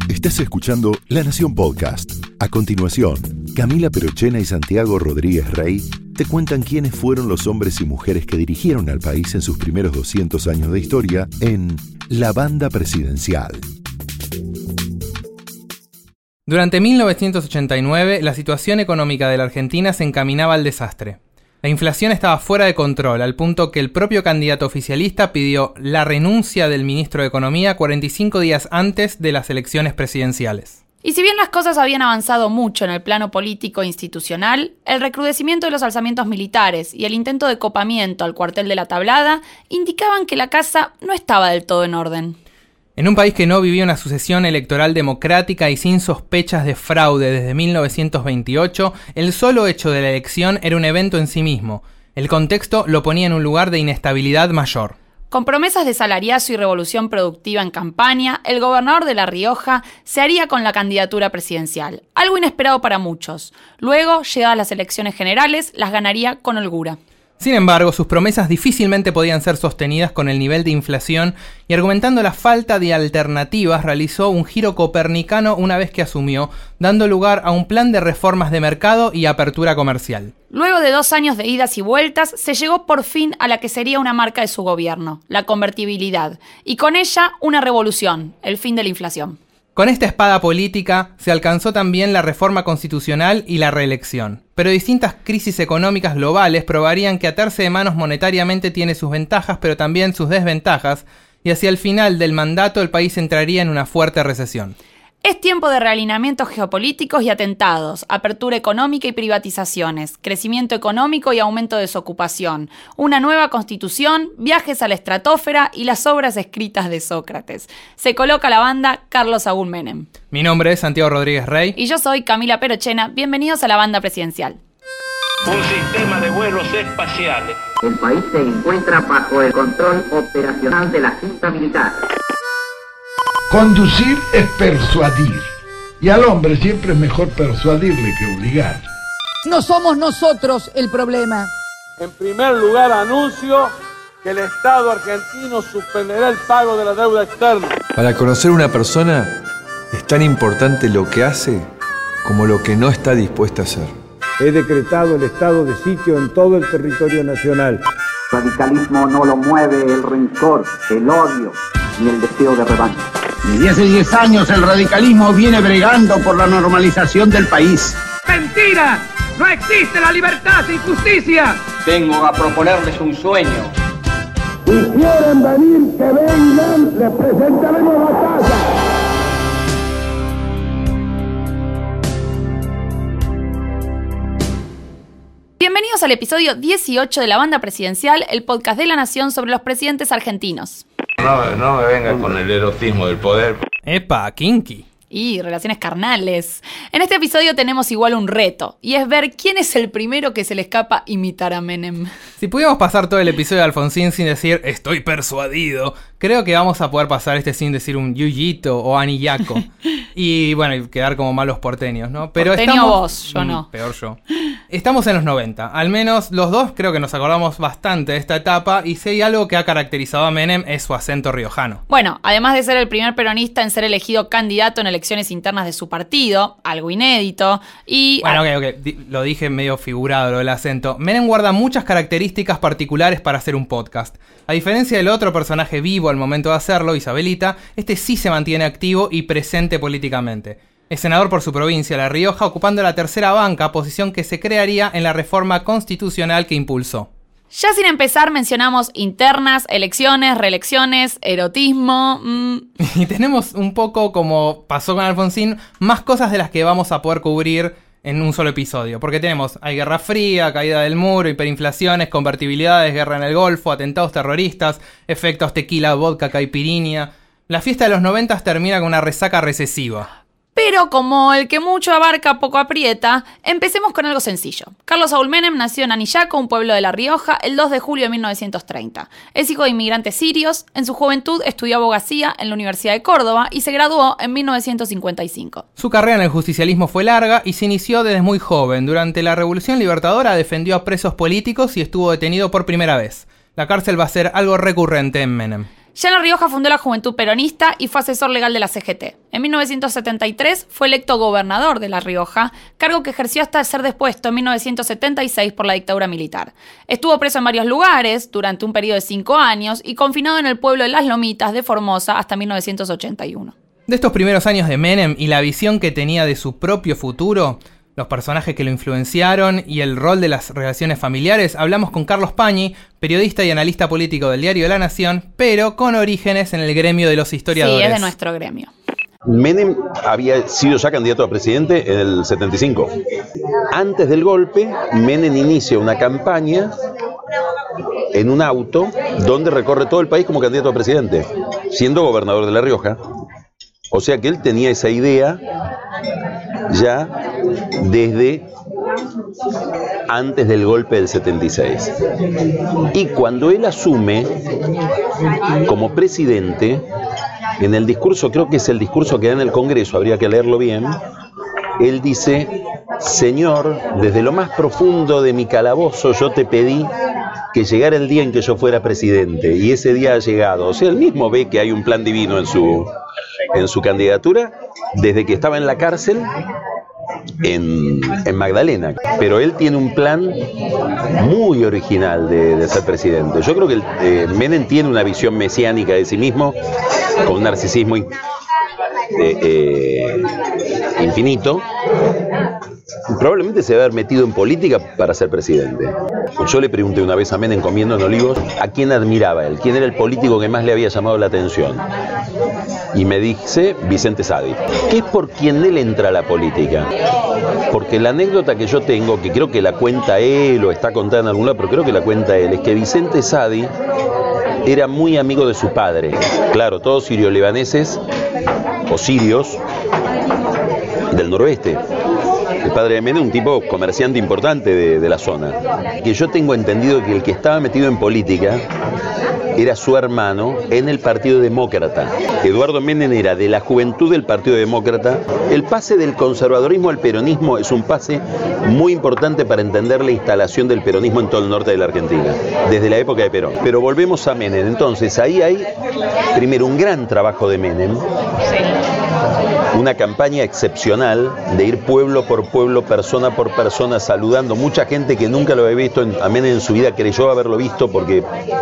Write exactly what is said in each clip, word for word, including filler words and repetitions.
Estás escuchando La Nación Podcast. A continuación, Camila Perochena y Santiago Rodríguez Rey te cuentan quiénes fueron los hombres y mujeres que dirigieron al país en sus primeros doscientos años de historia en La Banda Presidencial. Durante mil novecientos ochenta y nueve, la situación económica de la Argentina se encaminaba al desastre. La inflación estaba fuera de control, al punto que el propio candidato oficialista pidió la renuncia del ministro de Economía cuarenta y cinco días antes de las elecciones presidenciales. Y si bien las cosas habían avanzado mucho en el plano político e institucional, el recrudecimiento de los alzamientos militares y el intento de copamiento al cuartel de la Tablada indicaban que la casa no estaba del todo en orden. En un país que no vivía una sucesión electoral democrática y sin sospechas de fraude desde mil novecientos veintiocho, el solo hecho de la elección era un evento en sí mismo. El contexto lo ponía en un lugar de inestabilidad mayor. Con promesas de salariazo y revolución productiva en campaña, el gobernador de La Rioja se haría con la candidatura presidencial, algo inesperado para muchos. Luego, llegadas las elecciones generales, las ganaría con holgura. Sin embargo, sus promesas difícilmente podían ser sostenidas con el nivel de inflación y, argumentando la falta de alternativas, realizó un giro copernicano una vez que asumió, dando lugar a un plan de reformas de mercado y apertura comercial. Luego de dos años de idas y vueltas, se llegó por fin a la que sería una marca de su gobierno, la convertibilidad, y con ella una revolución, el fin de la inflación. Con esta espada política se alcanzó también la reforma constitucional y la reelección. Pero distintas crisis económicas globales probarían que atarse de manos monetariamente tiene sus ventajas, pero también sus desventajas, y hacia el final del mandato el país entraría en una fuerte recesión. Es tiempo de realineamientos geopolíticos y atentados, apertura económica y privatizaciones, crecimiento económico y aumento de desocupación, una nueva constitución, viajes a la estratosfera y las obras escritas de Sócrates. Se coloca la banda Carlos Saúl Menem. Mi nombre es Santiago Rodríguez Rey. Y yo soy Camila Perochena. Bienvenidos a la Banda Presidencial. Un sistema de vuelos espaciales. El país se encuentra bajo el control operacional de la Junta Militar. Conducir es persuadir, y al hombre siempre es mejor persuadirle que obligar. No somos nosotros el problema. En primer lugar, anuncio que el Estado argentino suspenderá el pago de la deuda externa. Para conocer una persona es tan importante lo que hace como lo que no está dispuesta a hacer. He decretado el estado de sitio en todo el territorio nacional. El radicalismo no lo mueve el rencor, el odio ni el deseo de revancha. Desde hace diez años el radicalismo viene bregando por la normalización del país. ¡Mentira! ¡No existe la libertad sin justicia! Vengo a proponerles un sueño. Si quieren venir, que vengan, les presentaremos batalla. Bienvenidos al episodio dieciocho de La Banda Presidencial, el podcast de La Nación sobre los presidentes argentinos. No, no me venga con el erotismo del poder. ¡Epa, kinky! Y relaciones carnales. En este episodio tenemos igual un reto, y es ver quién es el primero que se le escapa imitar a Menem. Si pudiéramos pasar todo el episodio de Alfonsín sin decir estoy persuadido, creo que vamos a poder pasar este sin decir un yuyito o anillaco. Y bueno, y quedar como malos porteños, ¿no? Pero Porteño estamos... vos, yo no. Mm, peor yo. Estamos en los noventa, al menos los dos creo que nos acordamos bastante de esta etapa, y si hay algo que ha caracterizado a Menem es su acento riojano. Bueno, además de ser el primer peronista en ser elegido candidato en elecciones internas de su partido, algo inédito, y... Bueno, ok, ok, Di- lo dije medio figurado lo del acento. Menem guarda muchas características particulares para hacer un podcast. A diferencia del otro personaje vivo al momento de hacerlo, Isabelita, este sí se mantiene activo y presente políticamente. Es senador por su provincia, La Rioja, ocupando la tercera banca, posición que se crearía en la reforma constitucional que impulsó. Ya sin empezar mencionamos internas, elecciones, reelecciones, erotismo... Mmm. Y tenemos un poco, como pasó con Alfonsín, más cosas de las que vamos a poder cubrir en un solo episodio. Porque tenemos, hay Guerra Fría, caída del muro, hiperinflaciones, convertibilidades, guerra en el Golfo, atentados terroristas, efectos tequila, vodka, caipirinha. La fiesta de los noventas termina con una resaca recesiva. Pero como el que mucho abarca poco aprieta, empecemos con algo sencillo. Carlos Saúl Menem nació en Anillaco, un pueblo de La Rioja, el dos de julio de mil novecientos treinta. Es hijo de inmigrantes sirios. En su juventud estudió abogacía en la Universidad de Córdoba y se graduó en mil novecientos cincuenta y cinco. Su carrera en el justicialismo fue larga y se inició desde muy joven. Durante la Revolución Libertadora defendió a presos políticos y estuvo detenido por primera vez. La cárcel va a ser algo recurrente en Menem. Ya en La Rioja fundó la Juventud Peronista y fue asesor legal de la C G T. En mil novecientos setenta y tres fue electo gobernador de La Rioja, cargo que ejerció hasta ser depuesto en mil novecientos setenta y seis por la dictadura militar. Estuvo preso en varios lugares durante un periodo de cinco años y confinado en el pueblo de Las Lomitas de Formosa hasta mil novecientos ochenta y uno. De estos primeros años de Menem y la visión que tenía de su propio futuro, los personajes que lo influenciaron y el rol de las relaciones familiares, hablamos con Carlos Pañi, periodista y analista político del diario La Nación, pero con orígenes en el gremio de los historiadores. Sí, es de nuestro gremio. Menem había sido ya candidato a presidente en el setenta y cinco. Antes del golpe, Menem inicia una campaña en un auto donde recorre todo el país como candidato a presidente, siendo gobernador de La Rioja. O sea que él tenía esa idea ya desde antes del golpe del setenta y seis. Y cuando él asume como presidente, en el discurso, creo que es el discurso que da en el Congreso, habría que leerlo bien, él dice: Señor, desde lo más profundo de mi calabozo yo te pedí que llegara el día en que yo fuera presidente, y ese día ha llegado. O sea, él mismo ve que hay un plan divino en su, en su candidatura, desde que estaba en la cárcel en, en Magdalena. Pero él tiene un plan muy original de, de ser presidente. Yo creo que el, eh, Menem tiene una visión mesiánica de sí mismo, con un narcisismo in, eh, eh, infinito. Probablemente se debe haber metido en política para ser presidente. Yo le pregunté una vez a Menem comiendo en Olivos a quién admiraba él, quién era el político que más le había llamado la atención. Y me dice Vicente Sadi, que es por quien él entra a la política. Porque la anécdota que yo tengo, que creo que la cuenta él o está contada en algún lado, pero creo que la cuenta él, es que Vicente Sadi era muy amigo de su padre. Claro, todos sirio-libaneses o sirios del noroeste. El padre de Menem, un tipo comerciante importante de, de la zona. Que yo tengo entendido que el que estaba metido en política era su hermano en el Partido Demócrata. Eduardo Menem era de la juventud del Partido Demócrata. El pase del conservadurismo al peronismo es un pase muy importante para entender la instalación del peronismo en todo el norte de la Argentina, desde la época de Perón. Pero volvemos a Menem. Entonces, ahí hay primero un gran trabajo de Menem. Una campaña excepcional de ir pueblo por pueblo, persona por persona, saludando. Mucha gente que nunca lo había visto en, a Menem en su vida creyó haberlo visto porque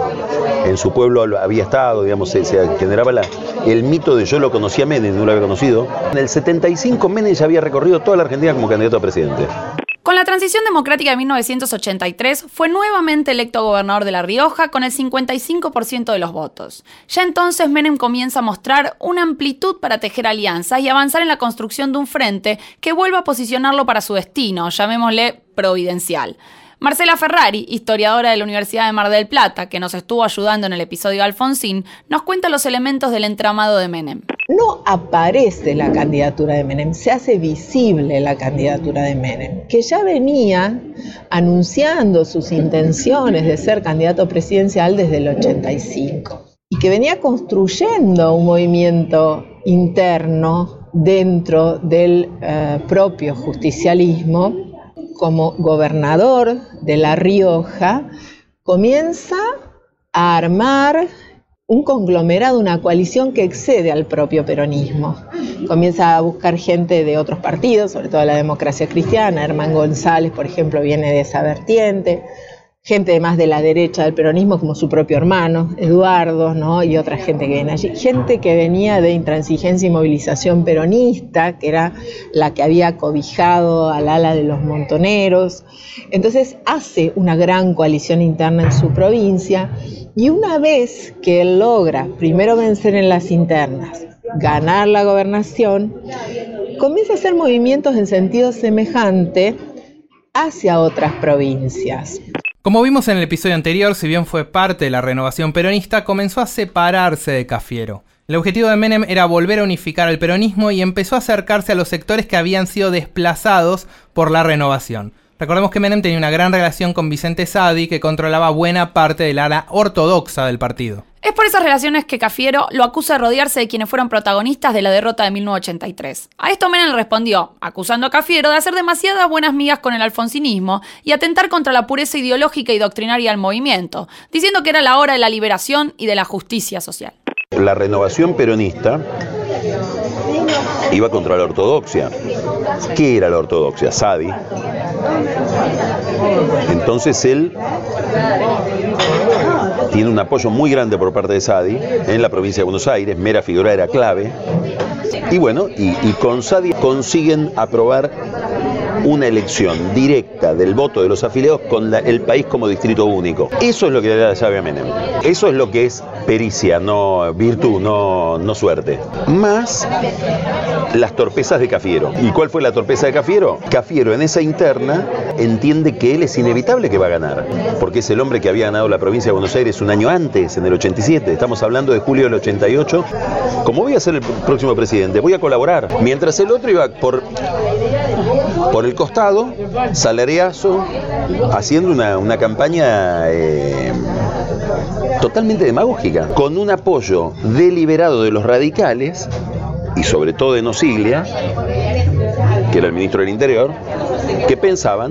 en su pueblo había estado, digamos, se, se generaba la, el mito de yo lo conocía a Menem, no lo había conocido. En el setenta y cinco Menem ya había recorrido toda la Argentina como candidato a presidente. Con la transición democrática de mil novecientos ochenta y tres, fue nuevamente electo gobernador de La Rioja con el cincuenta y cinco por ciento de los votos. Ya entonces Menem comienza a mostrar una amplitud para tejer alianzas y avanzar en la construcción de un frente que vuelva a posicionarlo para su destino, llamémosle providencial. Marcela Ferrari, historiadora de la Universidad de Mar del Plata, que nos estuvo ayudando en el episodio de Alfonsín, nos cuenta los elementos del entramado de Menem. No aparece la candidatura de Menem, se hace visible la candidatura de Menem, que ya venía anunciando sus intenciones de ser candidato presidencial desde el ochenta y cinco y que venía construyendo un movimiento interno dentro del eh, propio justicialismo. Como gobernador de La Rioja, comienza a armar un conglomerado, una coalición que excede al propio peronismo. Comienza a buscar gente de otros partidos, sobre todo la Democracia Cristiana. Herman González, por ejemplo, viene de esa vertiente. Gente más de la derecha del peronismo, como su propio hermano, Eduardo, ¿no? Y otra gente que viene allí. Gente que venía de Intransigencia y Movilización Peronista, que era la que había cobijado al ala de los montoneros. Entonces hace una gran coalición interna en su provincia, y una vez que él logra primero vencer en las internas, ganar la gobernación, comienza a hacer movimientos en sentido semejante hacia otras provincias. Como vimos en el episodio anterior, si bien fue parte de la renovación peronista, comenzó a separarse de Cafiero. El objetivo de Menem era volver a unificar al peronismo y empezó a acercarse a los sectores que habían sido desplazados por la renovación. Recordemos que Menem tenía una gran relación con Vicente Sadi, que controlaba buena parte del ala ortodoxa del partido. Es por esas relaciones que Cafiero lo acusa de rodearse de quienes fueron protagonistas de la derrota de mil novecientos ochenta y tres. A esto Menem le respondió, acusando a Cafiero de hacer demasiadas buenas migas con el alfonsinismo y atentar contra la pureza ideológica y doctrinaria del movimiento, diciendo que era la hora de la liberación y de la justicia social. La renovación peronista iba contra la ortodoxia. ¿Qué era la ortodoxia? Saadi. Entonces él tiene un apoyo muy grande por parte de Saadi en la provincia de Buenos Aires. Mera Figueroa era clave. Y bueno, y, y con Saadi consiguen aprobar una elección directa del voto de los afiliados con la, el país como distrito único. Eso es lo que le da la llave a Menem. Eso es lo que es pericia, no virtud, no, no suerte. Más las torpezas de Cafiero. ¿Y cuál fue la torpeza de Cafiero? Cafiero en esa interna entiende que él es inevitable que va a ganar, porque es el hombre que había ganado la provincia de Buenos Aires un año antes, en el ochenta y siete. Estamos hablando de julio del ochenta y ocho. Como voy a ser el próximo presidente, voy a colaborar. Mientras el otro iba por, por el costado, salariazo, haciendo una, una campaña eh, totalmente demagógica, con un apoyo deliberado de los radicales, y sobre todo de Nosiglia, que era el ministro del Interior, que pensaban,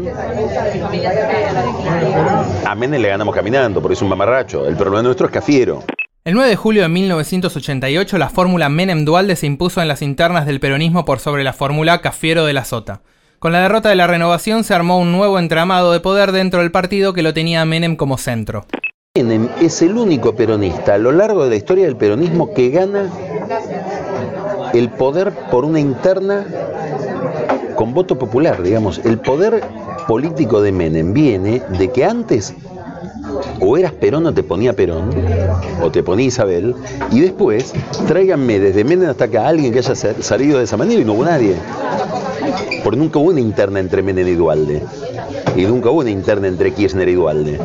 a Menem le ganamos caminando, porque es un mamarracho, el problema nuestro es Cafiero. El nueve de julio de mil novecientos ochenta y ocho, la fórmula Menem-Duhalde se impuso en las internas del peronismo por sobre la fórmula Cafiero de la Sota. Con la derrota de la Renovación se armó un nuevo entramado de poder dentro del partido que lo tenía a Menem como centro. Menem es el único peronista a lo largo de la historia del peronismo que gana el poder por una interna con voto popular, digamos. El poder político de Menem viene de que antes o eras Perón o te ponía Perón, o te ponía Isabel, y después tráiganme desde Menem hasta acá a alguien que haya salido de esa manera, y no hubo nadie. Porque nunca hubo una interna entre Menem y Duhalde, y nunca hubo una interna entre Kirchner y Duhalde.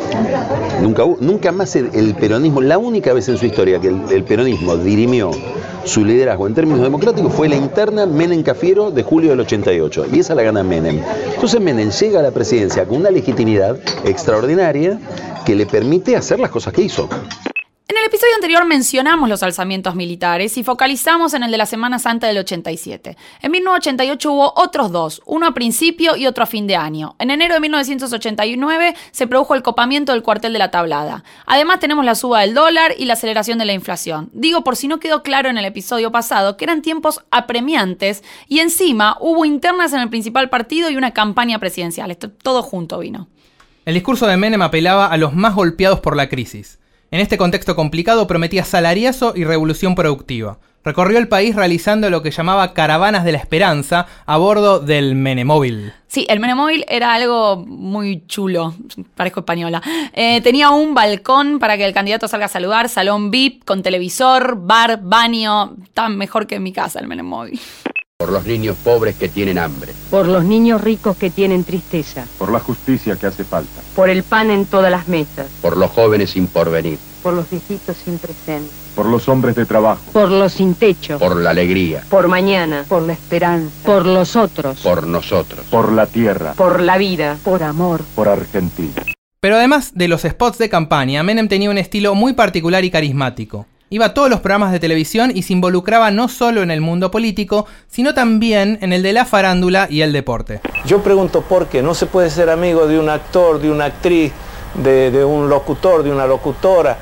Nunca, hubo, nunca más el, el peronismo, la única vez en su historia que el, el peronismo dirimió su liderazgo en términos democráticos fue la interna Menem-Cafiero de julio del ochenta y ocho, y esa la gana Menem. Entonces Menem llega a la presidencia con una legitimidad extraordinaria que le permite hacer las cosas que hizo. En el episodio anterior mencionamos los alzamientos militares y focalizamos en el de la Semana Santa del ochenta y siete. En mil novecientos ochenta y ocho hubo otros dos, uno a principio y otro a fin de año. En enero de mil novecientos ochenta y nueve se produjo el copamiento del cuartel de la Tablada. Además tenemos la suba del dólar y la aceleración de la inflación. Digo por si no quedó claro en el episodio pasado que eran tiempos apremiantes y encima hubo internas en el principal partido y una campaña presidencial. Esto todo junto vino. El discurso de Menem apelaba a los más golpeados por la crisis. En este contexto complicado prometía salariazo y revolución productiva. Recorrió el país realizando lo que llamaba caravanas de la esperanza a bordo del Menemóvil. Sí, el Menemóvil era algo muy chulo, parezco española. Eh, tenía un balcón para que el candidato salga a saludar, salón V I P, con televisor, bar, baño. Está mejor que en mi casa el Menemóvil. Por los niños pobres que tienen hambre. Por los niños ricos que tienen tristeza. Por la justicia que hace falta. Por el pan en todas las mesas. Por los jóvenes sin porvenir. Por los viejitos sin presente. Por los hombres de trabajo. Por los sin techo. Por la alegría. Por mañana. Por la esperanza. Por los otros. Por nosotros. Por la tierra. Por la vida. Por amor. Por Argentina. Pero además de los spots de campaña, Menem tenía un estilo muy particular y carismático. Iba a todos los programas de televisión y se involucraba no solo en el mundo político, sino también en el de la farándula y el deporte. Yo pregunto por qué no se puede ser amigo de un actor, de una actriz, de, de un locutor, de una locutora.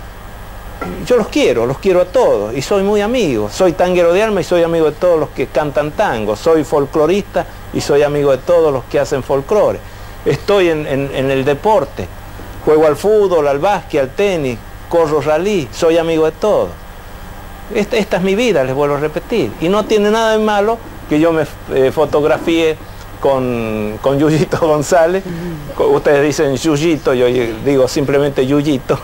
Yo los quiero, los quiero a todos y soy muy amigo. Soy tanguero de alma y soy amigo de todos los que cantan tango. Soy folclorista y soy amigo de todos los que hacen folclore. Estoy en, en, en el deporte, juego al fútbol, al básquet, al tenis, corro rally, soy amigo de todos. Esta, esta es mi vida, les vuelvo a repetir. Y no tiene nada de malo que yo me eh, fotografíe con, con Yuyito González. Ustedes dicen Yuyito, yo digo simplemente Yuyito.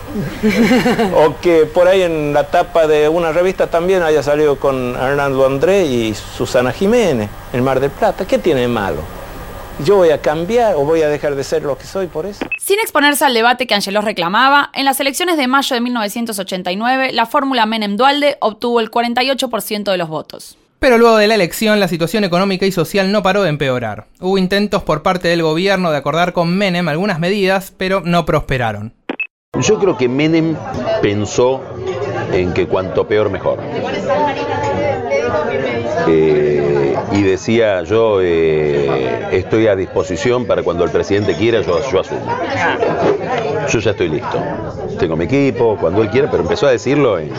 O que por ahí en la tapa de una revista también haya salido con Hernando André y Susana Jiménez, en Mar del Plata. ¿Qué tiene de malo? ¿Yo voy a cambiar o voy a dejar de ser lo que soy por eso? Sin exponerse al debate que Angelós reclamaba, en las elecciones de mayo de mil novecientos ochenta y nueve, la fórmula Menem-Duhalde obtuvo el cuarenta y ocho por ciento de los votos. Pero luego de la elección, la situación económica y social no paró de empeorar. Hubo intentos por parte del gobierno de acordar con Menem algunas medidas, pero no prosperaron. Yo creo que Menem pensó en que cuanto peor mejor. Eh, y decía yo, eh, estoy a disposición para cuando el presidente quiera, yo, yo asumo. Yo ya estoy listo. Tengo mi equipo, cuando él quiera, pero empezó a decirlo en,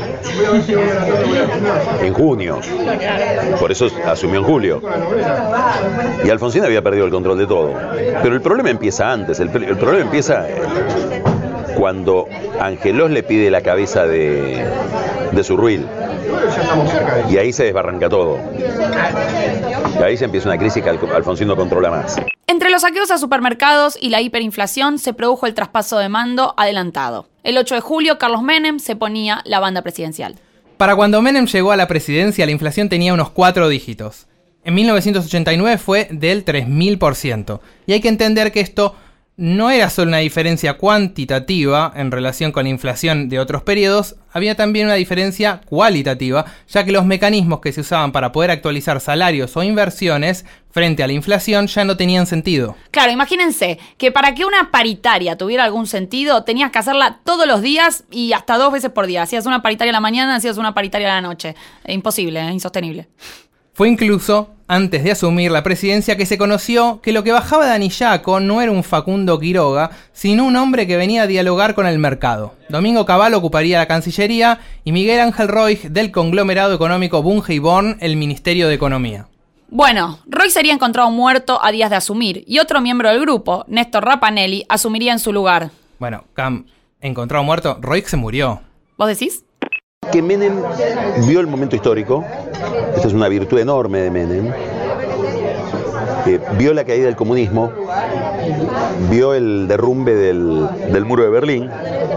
en junio. Por eso asumió en julio. Y Alfonsín había perdido el control de todo. Pero el problema empieza antes. El, el problema empieza cuando Angelós le pide la cabeza de, de Zurruil. Y ahí se desbarranca todo. Y ahí se empieza una crisis que Alfonsín no controla más. Entre los saqueos a supermercados y la hiperinflación se produjo el traspaso de mando adelantado. El ocho de julio, Carlos Menem se ponía la banda presidencial. Para cuando Menem llegó a la presidencia, la inflación tenía unos cuatro dígitos. En mil novecientos ochenta y nueve fue del tres mil por ciento. Y hay que entender que esto no era solo una diferencia cuantitativa en relación con la inflación de otros periodos, había también una diferencia cualitativa, ya que los mecanismos que se usaban para poder actualizar salarios o inversiones frente a la inflación ya no tenían sentido. Claro, imagínense que para que una paritaria tuviera algún sentido, tenías que hacerla todos los días y hasta dos veces por día. Hacías una paritaria a la mañana, hacías una paritaria a la noche. Imposible, ¿eh? Insostenible. Fue incluso antes de asumir la presidencia que se conoció que lo que bajaba de Anillaco no era un Facundo Quiroga, sino un hombre que venía a dialogar con el mercado. Domingo Cavallo ocuparía la Cancillería y Miguel Ángel Roig del conglomerado económico Bunge y Born el Ministerio de Economía. Bueno, Roig sería encontrado muerto a días de asumir y otro miembro del grupo, Néstor Rapanelli, asumiría en su lugar. Bueno, Cam, encontrado muerto, Roig se murió. ¿Vos decís? Que Menem vio el momento histórico, esta es una virtud enorme de Menem, eh, vio la caída del comunismo, vio el derrumbe del, del muro de Berlín,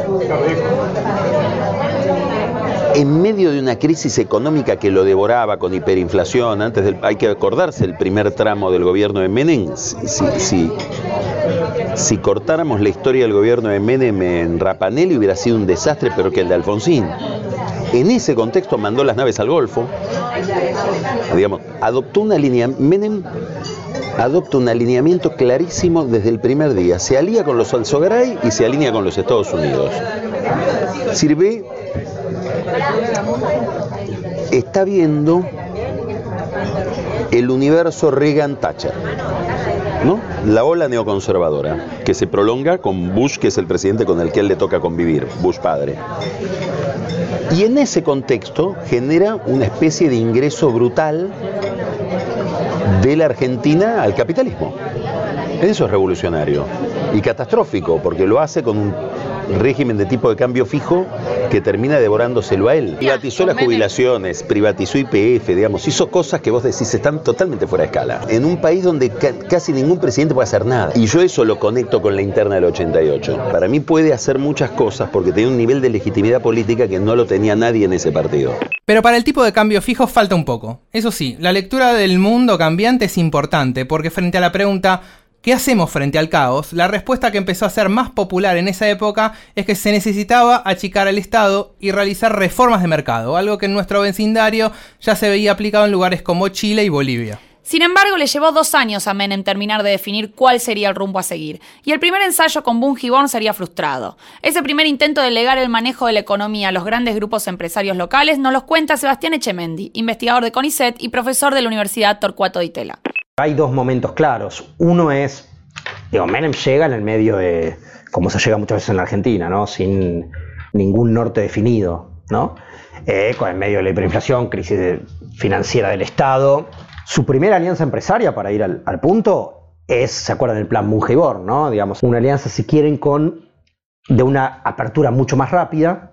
en medio de una crisis económica que lo devoraba con hiperinflación. Antes del, hay que acordarse el primer tramo del gobierno de Menem. Si, si, si, si cortáramos la historia del gobierno de Menem en Rapanelli hubiera sido un desastre, pero que el de Alfonsín. En ese contexto mandó las naves al Golfo, digamos, adoptó una línea, Menem adopta un alineamiento clarísimo desde el primer día, se alía con los Alzogaray y se alinea con los Estados Unidos. Sirve, está viendo el universo Reagan-Thatcher, ¿no? La ola neoconservadora, que se prolonga con Bush, que es el presidente con el que él le toca convivir, Bush padre. Y en ese contexto genera una especie de ingreso brutal de la Argentina al capitalismo. Eso es revolucionario y catastrófico, porque lo hace con un régimen de tipo de cambio fijo que termina devorándoselo a él. Privatizó las jubilaciones, privatizó Y P F, digamos, hizo cosas que vos decís están totalmente fuera de escala. En un país donde ca casi ningún presidente puede hacer nada. Y yo eso lo conecto con la interna del ochenta y ocho. Para mí puede hacer muchas cosas porque tenía un nivel de legitimidad política que no lo tenía nadie en ese partido. Pero para el tipo de cambio fijo falta un poco. Eso sí, la lectura del mundo cambiante es importante, porque frente a la pregunta ¿qué hacemos frente al caos?, la respuesta que empezó a ser más popular en esa época es que se necesitaba achicar al Estado y realizar reformas de mercado, algo que en nuestro vecindario ya se veía aplicado en lugares como Chile y Bolivia. Sin embargo, le llevó dos años a Menem terminar de definir cuál sería el rumbo a seguir, y el primer ensayo con Bunge y Born sería frustrado. Ese primer intento de delegar el manejo de la economía a los grandes grupos empresarios locales nos los cuenta Sebastián Echemendi, investigador de CONICET y profesor de la Universidad Torcuato Di Itela. Hay dos momentos claros. Uno es, digo, Menem llega en el medio de, como se llega muchas veces en la Argentina, ¿no? Sin ningún norte definido, ¿no? Eh, con el medio de la hiperinflación, crisis de, financiera del Estado. Su primera alianza empresaria, para ir al, al punto, es, ¿se acuerdan del plan Bunge y Born, ¿no? Digamos, una alianza, si quieren, con de una apertura mucho más rápida,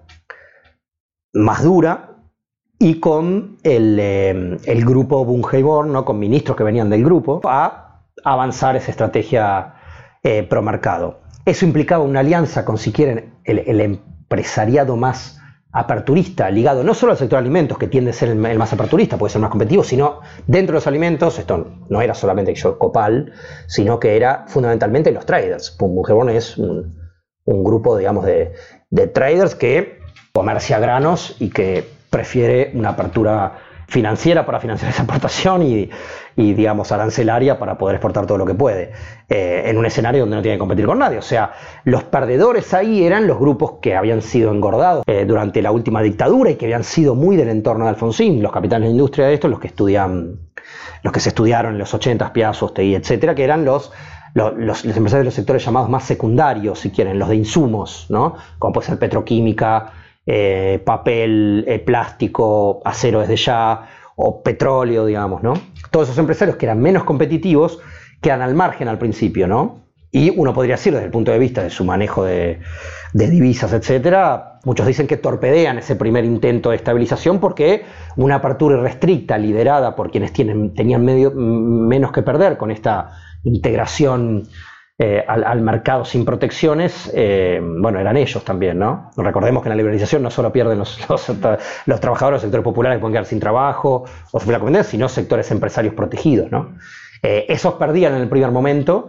más dura, y con el, eh, el grupo Bunge y Born, ¿no? Con ministros que venían del grupo, a avanzar esa estrategia eh, pro mercado. Eso implicaba una alianza con, si quieren, el, el empresariado más aperturista, ligado no solo al sector de alimentos, que tiende a ser el, el más aperturista, puede ser más competitivo, sino dentro de los alimentos, esto no era solamente Copal, sino que era fundamentalmente los traders. Bunge y Born es un, un grupo, digamos, de, de traders que comercia granos y que prefiere una apertura financiera para financiar esa exportación y, y digamos, arancelaria para poder exportar todo lo que puede, eh, en un escenario donde no tiene que competir con nadie. O sea, los perdedores ahí eran los grupos que habían sido engordados eh, durante la última dictadura y que habían sido muy del entorno de Alfonsín, los capitanes de industria de esto, los que estudian, los que se estudiaron en los ochenta, Piazzo, Ostegui, etcétera, que eran los Los, los, los empresarios de los sectores llamados más secundarios, si quieren, los de insumos, ¿no? Como puede ser petroquímica, eh, papel, eh, plástico, acero desde ya, o petróleo, digamos, ¿no? Todos esos empresarios que eran menos competitivos quedan al margen al principio, ¿no? Y uno podría decir, desde el punto de vista de su manejo de, de divisas, etcétera, muchos dicen que torpedean ese primer intento de estabilización porque una apertura irrestricta liderada por quienes tienen, tenían medio, menos que perder con esta integración eh, al, al mercado sin protecciones, eh, bueno, eran ellos también, ¿no? Recordemos que en la liberalización no solo pierden los, los, los trabajadores, los sectores populares que pueden quedar sin trabajo o sufrir la competencia, sino sectores empresarios protegidos, ¿no? Eh, esos perdían en el primer momento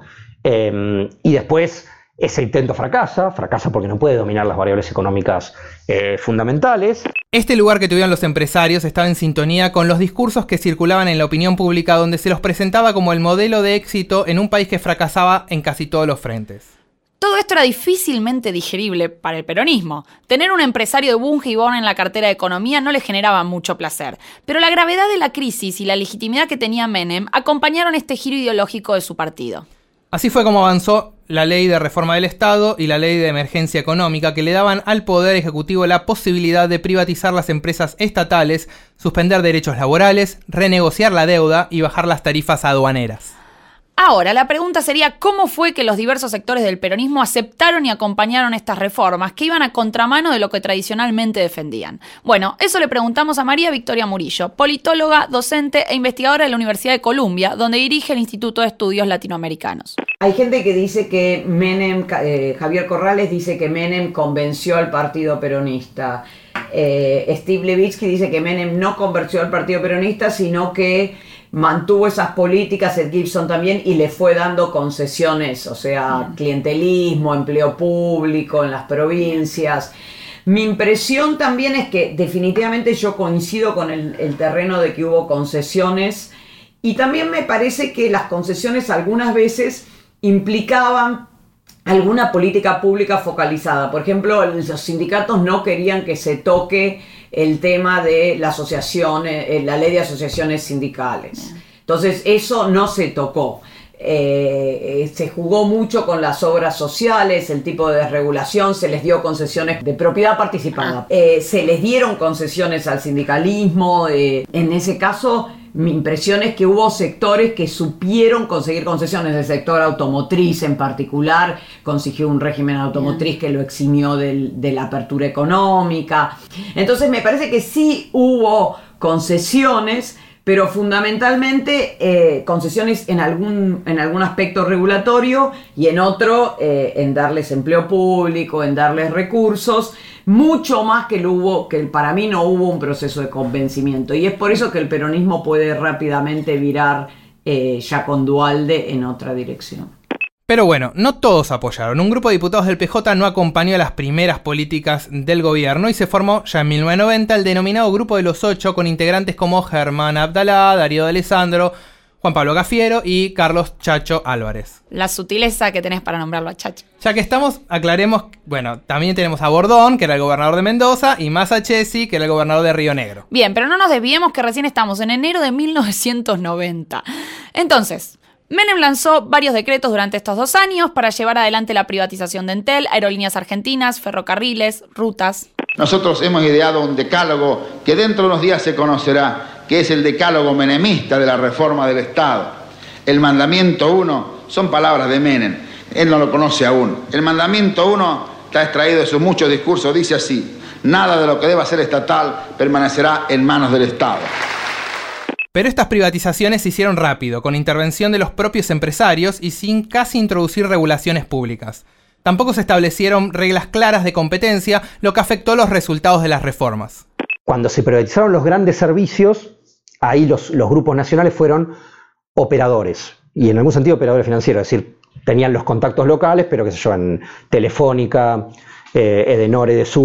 eh, y después ese intento fracasa, fracasa porque no puede dominar las variables económicas eh, fundamentales. Este lugar que tuvieron los empresarios estaba en sintonía con los discursos que circulaban en la opinión pública, donde se los presentaba como el modelo de éxito en un país que fracasaba en casi todos los frentes. Todo esto era difícilmente digerible para el peronismo. Tener un empresario de Bunge y Born en la cartera de Economía no le generaba mucho placer. Pero la gravedad de la crisis y la legitimidad que tenía Menem acompañaron este giro ideológico de su partido. Así fue como avanzó la ley de reforma del Estado y la ley de emergencia económica, que le daban al Poder Ejecutivo la posibilidad de privatizar las empresas estatales, suspender derechos laborales, renegociar la deuda y bajar las tarifas aduaneras. Ahora, la pregunta sería ¿cómo fue que los diversos sectores del peronismo aceptaron y acompañaron estas reformas que iban a contramano de lo que tradicionalmente defendían? Bueno, eso le preguntamos a María Victoria Murillo, politóloga, docente e investigadora de la Universidad de Columbia, donde dirige el Instituto de Estudios Latinoamericanos. Hay gente que dice que Menem, eh, Javier Corrales dice que Menem convenció al partido peronista. Eh, Steve Levitsky dice que Menem no convenció al partido peronista, sino que mantuvo esas políticas, Ed Gibson también, y le fue dando concesiones, o sea, clientelismo, empleo público en las provincias. Mi impresión también es que definitivamente yo coincido con el, el terreno de que hubo concesiones, y también me parece que las concesiones algunas veces implicaban alguna política pública focalizada. Por ejemplo, los sindicatos no querían que se toque el tema de la asociación, eh, la ley de asociaciones sindicales. Entonces, eso no se tocó. Eh, eh, se jugó mucho con las obras sociales, el tipo de desregulación, se les dio concesiones de propiedad participada. Eh, se les dieron concesiones al sindicalismo. Eh, en ese caso, mi impresión es que hubo sectores que supieron conseguir concesiones. El sector automotriz en particular consiguió un régimen automotriz que lo eximió del, de la apertura económica. Entonces me parece que sí hubo concesiones, pero fundamentalmente eh, concesiones en algún, en algún aspecto regulatorio y en otro eh, en darles empleo público, en darles recursos, mucho más que, lo hubo, que para mí no hubo un proceso de convencimiento. Y es por eso que el peronismo puede rápidamente virar eh, ya con Duhalde en otra dirección. Pero bueno, no todos apoyaron. Un grupo de diputados del P J no acompañó las primeras políticas del gobierno y se formó ya en mil novecientos noventa el denominado Grupo de los Ocho, con integrantes como Germán Abdalá, Darío de Alessandro, Juan Pablo Cafiero y Carlos Chacho Álvarez. La sutileza que tenés para nombrarlo a Chacho. Ya que estamos, aclaremos, bueno, también tenemos a Bordón, que era el gobernador de Mendoza, y Massa Chesi, que era el gobernador de Río Negro. Bien, pero no nos desviemos que recién estamos en enero de mil novecientos noventa. Entonces, Menem lanzó varios decretos durante estos dos años para llevar adelante la privatización de Entel, Aerolíneas Argentinas, ferrocarriles, rutas. Nosotros hemos ideado un decálogo que dentro de unos días se conocerá, que es el decálogo menemista de la reforma del Estado. El mandamiento uno son palabras de Menem, él no lo conoce aún. El mandamiento uno está extraído de sus muchos discursos, dice así: nada de lo que deba ser estatal permanecerá en manos del Estado. Pero estas privatizaciones se hicieron rápido, con intervención de los propios empresarios y sin casi introducir regulaciones públicas. Tampoco se establecieron reglas claras de competencia, lo que afectó los resultados de las reformas. Cuando se privatizaron los grandes servicios, ahí los, los grupos nacionales fueron operadores, y en algún sentido operadores financieros, es decir, tenían los contactos locales, pero qué sé yo, en Telefónica, eh, Edenor, Edesur,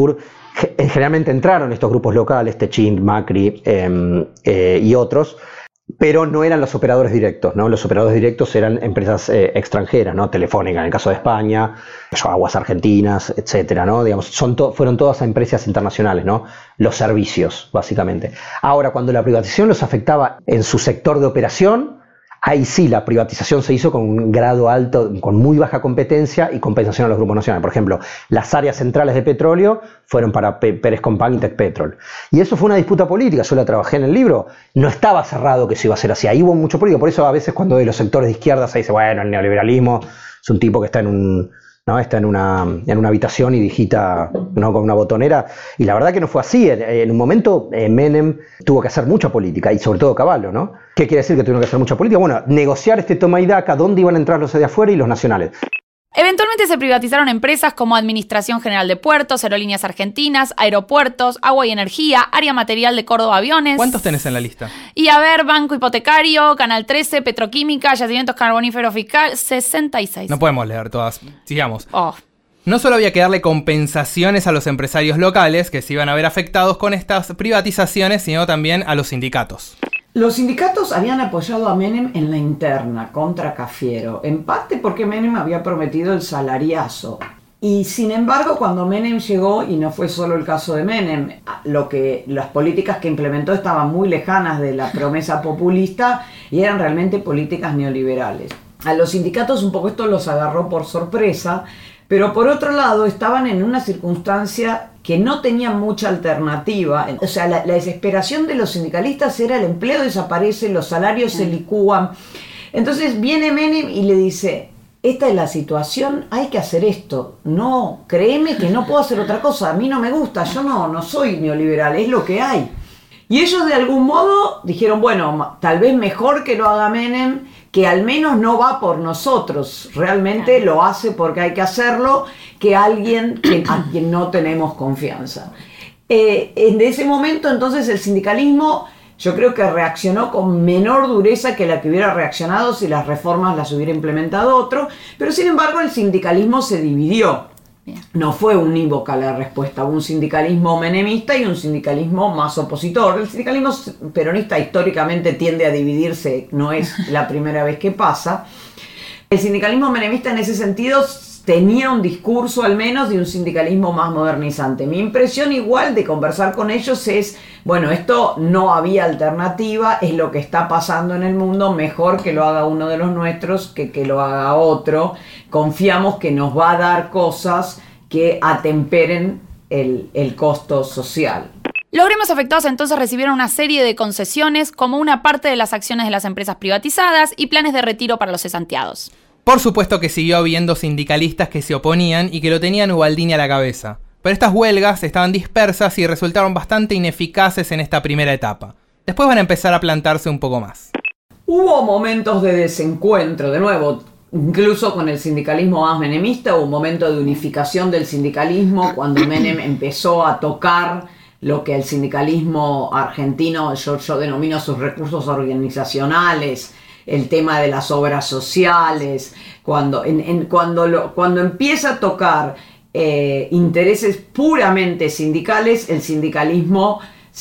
generalmente entraron estos grupos locales, Techint, Macri eh, eh, y otros, pero no eran los operadores directos, ¿no? Los operadores directos eran empresas eh, extranjeras, ¿no? Telefónica en el caso de España, Aguas Argentinas, etcétera, ¿no? Digamos, son to- fueron todas empresas internacionales, ¿no? Los servicios, básicamente. Ahora, cuando la privatización los afectaba en su sector de operación, ahí sí la privatización se hizo con un grado alto, con muy baja competencia y compensación a los grupos nacionales. Por ejemplo, las áreas centrales de petróleo fueron para P- Pérez Compán y Tecpetrol. Y eso fue una disputa política, yo la trabajé en el libro, no estaba cerrado que eso iba a ser así, ahí hubo mucho político. Por eso a veces cuando de los sectores de izquierda se dice, bueno, el neoliberalismo es un tipo que está en un... ¿no? Está en una, en una habitación y digita, ¿no? Con una botonera, y la verdad que no fue así. En, en un momento eh, Menem tuvo que hacer mucha política, y sobre todo Cavallo, ¿no? ¿Qué quiere decir que tuvieron que hacer mucha política? Bueno, negociar este toma y daca, dónde iban a entrar los de afuera y los nacionales. Eventualmente se privatizaron empresas como Administración General de Puertos, Aerolíneas Argentinas, Aeropuertos, Agua y Energía, Área Material de Córdoba Aviones. ¿Cuántos tenés en la lista? Y a ver, Banco Hipotecario, Canal trece, Petroquímica, Yacimientos Carboníferos Fiscal, sesenta y seis. No podemos leer todas. Sigamos. Oh. No solo había que darle compensaciones a los empresarios locales que se iban a ver afectados con estas privatizaciones, sino también a los sindicatos. Los sindicatos habían apoyado a Menem en la interna contra Cafiero, en parte porque Menem había prometido el salariazo. Y sin embargo, cuando Menem llegó, y no fue solo el caso de Menem, lo que, las políticas que implementó estaban muy lejanas de la promesa populista y eran realmente políticas neoliberales. A los sindicatos un poco esto los agarró por sorpresa, pero por otro lado estaban en una circunstancia que no tenían mucha alternativa. O sea, la, la desesperación de los sindicalistas era el empleo desaparece, los salarios se licúan. Entonces viene Menem y le dice, esta es la situación, hay que hacer esto. No, créeme que no puedo hacer otra cosa, a mí no me gusta, yo no, no soy neoliberal, es lo que hay. Y ellos de algún modo dijeron, bueno, tal vez mejor que lo haga Menem, que al menos no va por nosotros, realmente lo hace porque hay que hacerlo, que alguien que, a quien no tenemos confianza. Eh, en ese momento entonces el sindicalismo yo creo que reaccionó con menor dureza que la que hubiera reaccionado si las reformas las hubiera implementado otro, pero sin embargo el sindicalismo se dividió. No fue unívoca la respuesta, hubo un sindicalismo menemista y un sindicalismo más opositor. El sindicalismo peronista históricamente tiende a dividirse, no es la primera vez que pasa. El sindicalismo menemista en ese sentido tenía un discurso al menos de un sindicalismo más modernizante. Mi impresión igual de conversar con ellos es, bueno, esto no había alternativa, es lo que está pasando en el mundo, mejor que lo haga uno de los nuestros que que lo haga otro. Confiamos que nos va a dar cosas que atemperen el, el costo social. Los gremios afectados entonces recibieron una serie de concesiones como una parte de las acciones de las empresas privatizadas y planes de retiro para los cesanteados. Por supuesto que siguió habiendo sindicalistas que se oponían y que lo tenían Ubaldini a la cabeza. Pero estas huelgas estaban dispersas y resultaron bastante ineficaces en esta primera etapa. Después van a empezar a plantarse un poco más. Hubo momentos de desencuentro, de nuevo, incluso con el sindicalismo más menemista, hubo un momento de unificación del sindicalismo cuando Menem empezó a tocar lo que el sindicalismo argentino, yo, yo denomino sus recursos organizacionales, el tema de las obras sociales, cuando, en, en, cuando, lo, cuando empieza a tocar eh, intereses puramente sindicales, el sindicalismo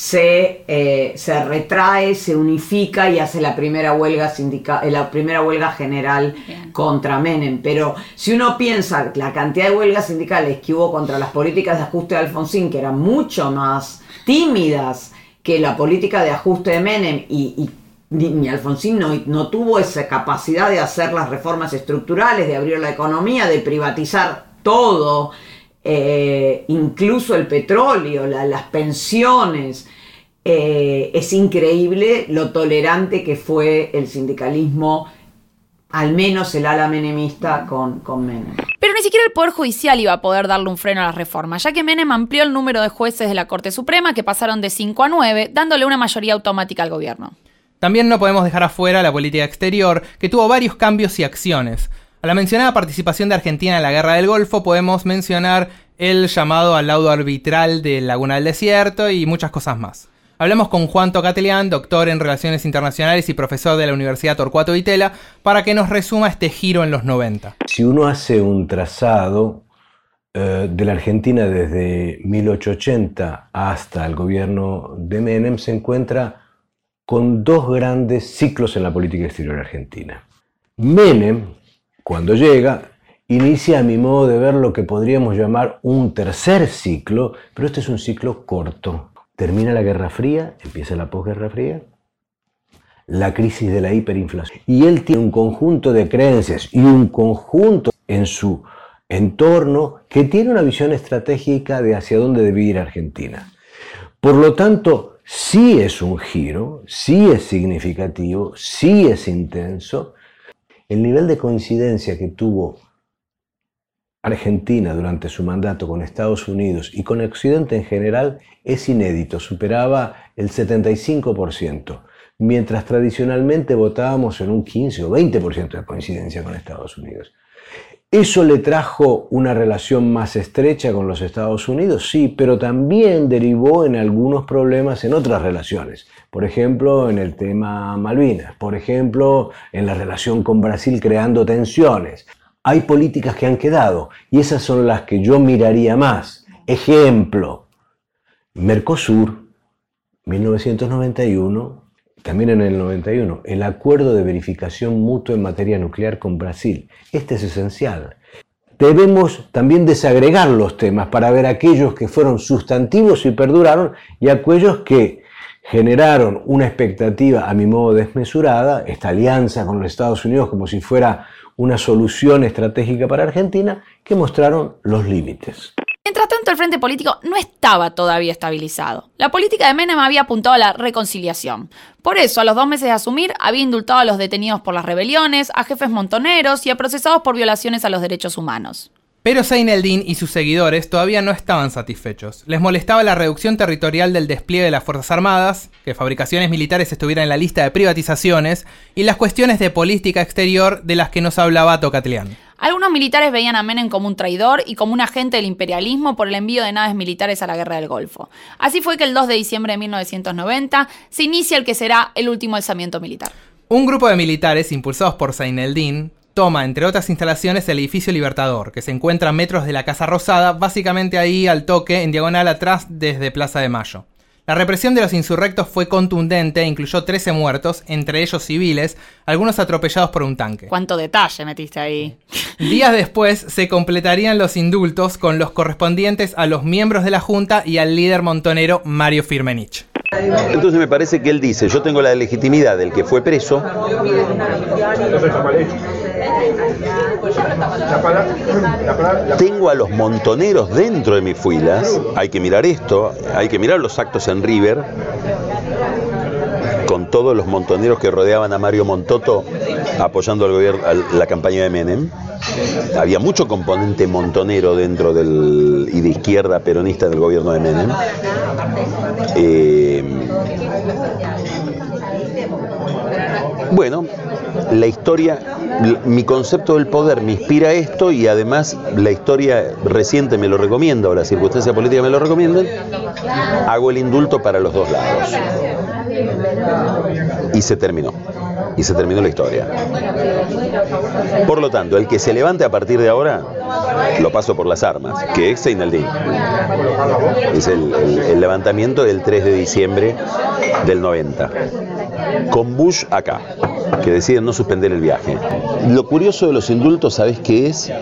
se, eh, se retrae, se unifica y hace la primera huelga, sindica, la primera huelga general Bien. contra Menem. Pero si uno piensa la cantidad de huelgas sindicales que hubo contra las políticas de ajuste de Alfonsín, que eran mucho más tímidas que la política de ajuste de Menem, y, y Ni, ni Alfonsín no, no tuvo esa capacidad de hacer las reformas estructurales, de abrir la economía, de privatizar todo, eh, incluso el petróleo, la, las pensiones. Eh, es increíble lo tolerante que fue el sindicalismo, al menos el ala menemista con, con Menem. Pero ni siquiera el Poder Judicial iba a poder darle un freno a las reformas, ya que Menem amplió el número de jueces de la Corte Suprema, que pasaron de cinco a nueve, dándole una mayoría automática al gobierno. También no podemos dejar afuera la política exterior, que tuvo varios cambios y acciones. A la mencionada participación de Argentina en la Guerra del Golfo podemos mencionar el llamado al laudo arbitral de Laguna del Desierto y muchas cosas más. Hablamos con Juan Tocatlián, doctor en Relaciones Internacionales y profesor de la Universidad Torcuato Di Tella, para que nos resuma este giro en los noventa. Si uno hace un trazado eh, de la Argentina desde mil ochocientos ochenta hasta el gobierno de Menem se encuentra con dos grandes ciclos en la política exterior argentina. Menem, cuando llega, inicia a mi modo de ver lo que podríamos llamar un tercer ciclo, pero este es un ciclo corto. Termina la Guerra Fría, empieza la posguerra fría, la crisis de la hiperinflación. Y él tiene un conjunto de creencias y un conjunto en su entorno que tiene una visión estratégica de hacia dónde debe ir Argentina. Por lo tanto, sí es un giro, sí es significativo, sí es intenso. El nivel de coincidencia que tuvo Argentina durante su mandato con Estados Unidos y con Occidente en general es inédito, superaba el setenta y cinco por ciento, mientras tradicionalmente votábamos en un quince o veinte por ciento de coincidencia con Estados Unidos. ¿Eso le trajo una relación más estrecha con los Estados Unidos? Sí, pero también derivó en algunos problemas en otras relaciones. Por ejemplo, en el tema Malvinas, por ejemplo, en la relación con Brasil creando tensiones. Hay políticas que han quedado y esas son las que yo miraría más. Ejemplo, Mercosur, mil novecientos noventa y uno, también en el noventa y uno, el acuerdo de verificación mutua en materia nuclear con Brasil. Este es esencial. Debemos también desagregar los temas para ver aquellos que fueron sustantivos y perduraron y aquellos que generaron una expectativa, a mi modo desmesurada, esta alianza con los Estados Unidos como si fuera una solución estratégica para Argentina, que mostraron los límites. Mientras tanto, el frente político no estaba todavía estabilizado. La política de Menem había apuntado a la reconciliación. Por eso, a los dos meses de asumir, había indultado a los detenidos por las rebeliones, a jefes montoneros y a procesados por violaciones a los derechos humanos. Pero Zaineldin y sus seguidores todavía no estaban satisfechos. Les molestaba la reducción territorial del despliegue de las Fuerzas Armadas, que fabricaciones militares estuvieran en la lista de privatizaciones, y las cuestiones de política exterior de las que nos hablaba Tocatlián. Algunos militares veían a Menem como un traidor y como un agente del imperialismo por el envío de naves militares a la Guerra del Golfo. Así fue que el dos de diciembre de mil novecientos noventa se inicia el que será el último alzamiento militar. Un grupo de militares, impulsados por Zaineldin, toma, entre otras instalaciones, el edificio Libertador, que se encuentra a metros de la Casa Rosada, básicamente ahí al toque, en diagonal atrás desde Plaza de Mayo. La represión de los insurrectos fue contundente e incluyó trece muertos, entre ellos civiles, algunos atropellados por un tanque. ¿Cuánto detalle metiste ahí? Días después se completarían los indultos con los correspondientes a los miembros de la Junta y al líder montonero Mario Firmenich. Entonces me parece que él dice, yo tengo la legitimidad del que fue preso, tengo a los montoneros dentro de mis filas, hay que mirar esto, hay que mirar los actos en River, con todos los montoneros que rodeaban a Mario Montoto apoyando al gobierno, a la campaña de Menem. Había mucho componente montonero dentro del y de izquierda peronista del gobierno de Menem. Eh, bueno, la historia, mi concepto del poder me inspira esto y además la historia reciente me lo recomienda o la circunstancia política me lo recomiendan. Hago el indulto para los dos lados. Y se terminó. Y se terminó la historia. Por lo tanto, el que se levante a partir de ahora, lo paso por las armas, que es Zaineldin. Es el, el, el levantamiento del tres de diciembre del noventa. Con Bush acá, que deciden no suspender el viaje. Lo curioso de los indultos, ¿sabés qué es?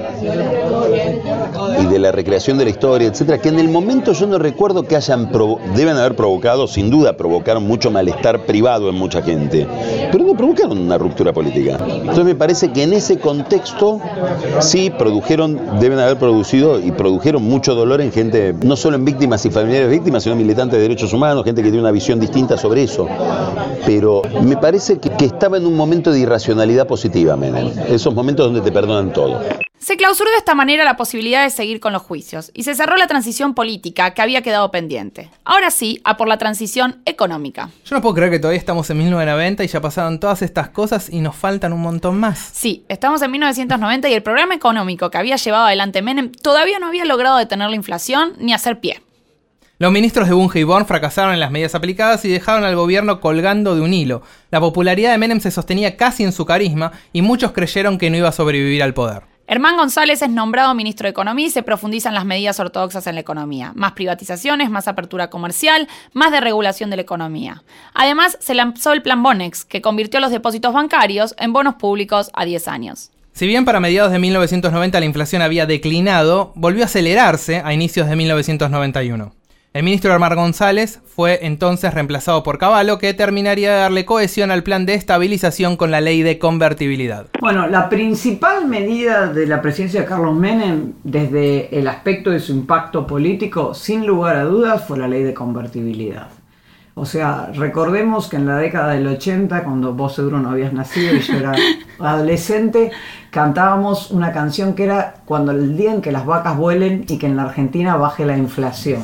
Y de la recreación de la historia, etcétera, que en el momento yo no recuerdo que hayan provo- deben haber provocado, sin duda provocaron mucho malestar privado en mucha gente, pero no provocaron una ruptura política. Entonces me parece que en ese contexto sí produjeron, deben haber producido y produjeron mucho dolor en gente, no solo en víctimas y familiares de víctimas, sino militantes de derechos humanos, gente que tiene una visión distinta sobre eso. Pero me parece que, que estaba en un momento de irracionalidad positiva, Menem, esos momentos donde te perdonan todo. Se clausuró de esta manera la posibilidad de seguir con los juicios y se cerró la transición política que había quedado pendiente. Ahora sí, a por la transición económica. Yo no puedo creer que todavía estamos en mil novecientos noventa y ya pasaron todas estas cosas y nos faltan un montón más. Sí, estamos en mil novecientos noventa y el programa económico que había llevado adelante Menem todavía no había logrado detener la inflación ni hacer pie. Los ministros de Bunge y Born fracasaron en las medidas aplicadas y dejaron al gobierno colgando de un hilo. La popularidad de Menem se sostenía casi en su carisma y muchos creyeron que no iba a sobrevivir al poder. Herman González es nombrado ministro de Economía y se profundizan las medidas ortodoxas en la economía. Más privatizaciones, más apertura comercial, más desregulación de la economía. Además, se lanzó el Plan Bonex, que convirtió los depósitos bancarios en bonos públicos a diez años. Si bien para mediados de mil novecientos noventa la inflación había declinado, volvió a acelerarse a inicios de mil novecientos noventa y uno. El ministro Herman González fue entonces reemplazado por Cavallo, que terminaría de darle cohesión al plan de estabilización con la ley de convertibilidad. Bueno, la principal medida de la presidencia de Carlos Menem, desde el aspecto de su impacto político, sin lugar a dudas, fue la ley de convertibilidad. O sea, recordemos que en la década del ochenta, cuando vos seguro no habías nacido y yo era adolescente, cantábamos una canción que era Cuando el día en que las vacas vuelen y que en la Argentina baje la inflación.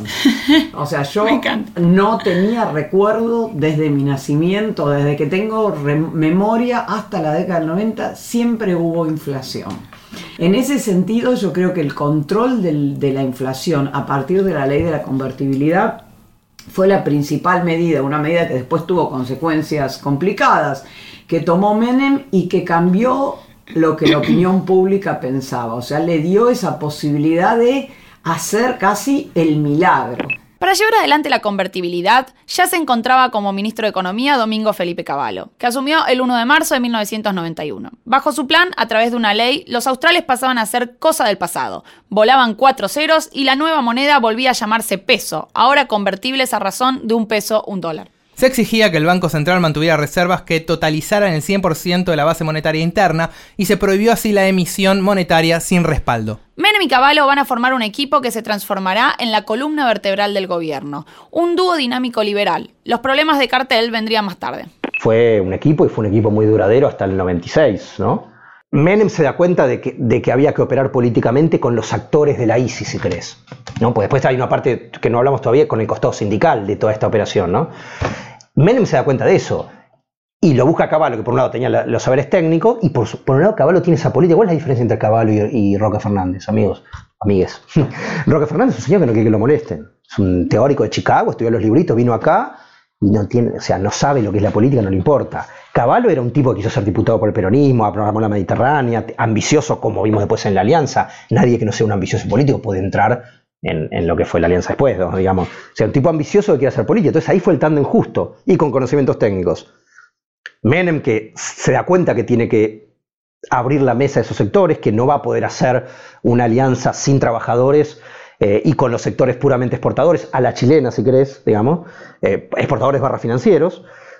O sea, yo no tenía recuerdo desde mi nacimiento, desde que tengo memoria hasta la década del noventa, siempre hubo inflación. En ese sentido, yo creo que el control del, de la inflación a partir de la ley de la convertibilidad fue la principal medida, una medida que después tuvo consecuencias complicadas, que tomó Menem y que cambió lo que la opinión pública pensaba. O sea, le dio esa posibilidad de hacer casi el milagro. Para llevar adelante la convertibilidad, ya se encontraba como ministro de Economía Domingo Felipe Cavallo, que asumió el uno de marzo de mil novecientos noventa y uno. Bajo su plan, a través de una ley, los australes pasaban a ser cosa del pasado. Volaban cuatro ceros y la nueva moneda volvía a llamarse peso, ahora convertibles a razón de un peso, un dólar. Se exigía que el Banco Central mantuviera reservas que totalizaran el cien por ciento de la base monetaria interna y se prohibió así la emisión monetaria sin respaldo. Menem y Cavallo van a formar un equipo que se transformará en la columna vertebral del gobierno, un dúo dinámico liberal. Los problemas de cartel vendrían más tarde. Fue un equipo y fue un equipo muy duradero hasta el noventa y seis, ¿no? Menem se da cuenta de que, de que había que operar políticamente con los actores de la I S I, si querés, ¿no? Pues después hay una parte que no hablamos todavía con el costado sindical de toda esta operación, ¿no? Menem se da cuenta de eso y lo busca a Cavallo, que por un lado tenía la, los saberes técnicos, y por, por un lado Cavallo tiene esa política. ¿Cuál es la diferencia entre Cavallo y, y Roque Fernández, amigos? Amigues. Roque Fernández es un señor que no quiere que lo molesten. Es un teórico de Chicago, estudió los libritos, vino acá y no tiene, o sea, no sabe lo que es la política, no le importa. Cavallo era un tipo que quiso ser diputado por el peronismo, programó la Mediterránea, ambicioso, como vimos después en la Alianza. Nadie que no sea un ambicioso político puede entrar En, en lo que fue la alianza después, ¿no? Digamos. O sea, un tipo ambicioso que quiere hacer política. Entonces ahí fue el tándem justo y con conocimientos técnicos. Menem, que se da cuenta que tiene que abrir la mesa de esos sectores, que no va a poder hacer una alianza sin trabajadores eh, y con los sectores puramente exportadores, a la chilena, si querés, digamos, eh, exportadores barra financieros.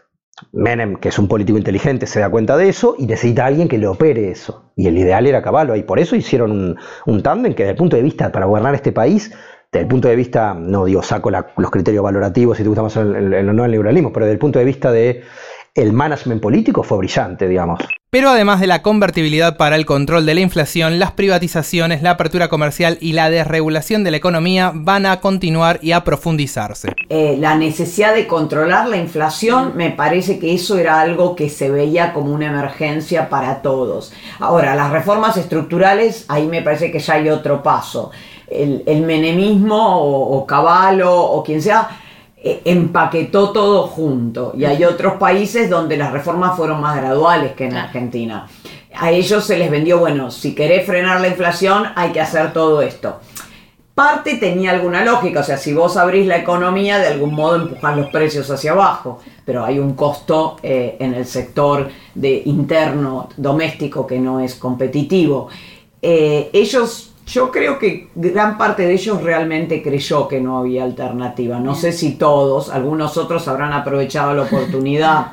Menem, que es un político inteligente, se da cuenta de eso y necesita a alguien que le opere eso. Y el ideal era Cavallo, y por eso hicieron un, un tándem que, desde el punto de vista, para gobernar este país, desde el punto de vista, no digo, saco la, los criterios valorativos, si te gusta más el, el, el, no el liberalismo, pero desde el punto de vista de el management político fue brillante, digamos. Pero además de la convertibilidad para el control de la inflación, las privatizaciones, la apertura comercial y la desregulación de la economía van a continuar y a profundizarse. Eh, la necesidad de controlar la inflación, me parece que eso era algo que se veía como una emergencia para todos. Ahora, las reformas estructurales, ahí me parece que ya hay otro paso. El, el menemismo o, o Cavallo o quien sea empaquetó todo junto, y hay otros países donde las reformas fueron más graduales que en Argentina. A ellos se les vendió, bueno, si querés frenar la inflación hay que hacer todo esto. Parte tenía alguna lógica, o sea, si vos abrís la economía, de algún modo empujás los precios hacia abajo, pero hay un costo eh, en el sector de interno, doméstico, que no es competitivo. Eh, ellos... Yo creo que gran parte de ellos realmente creyó que no había alternativa. No sé si todos, algunos otros habrán aprovechado la oportunidad,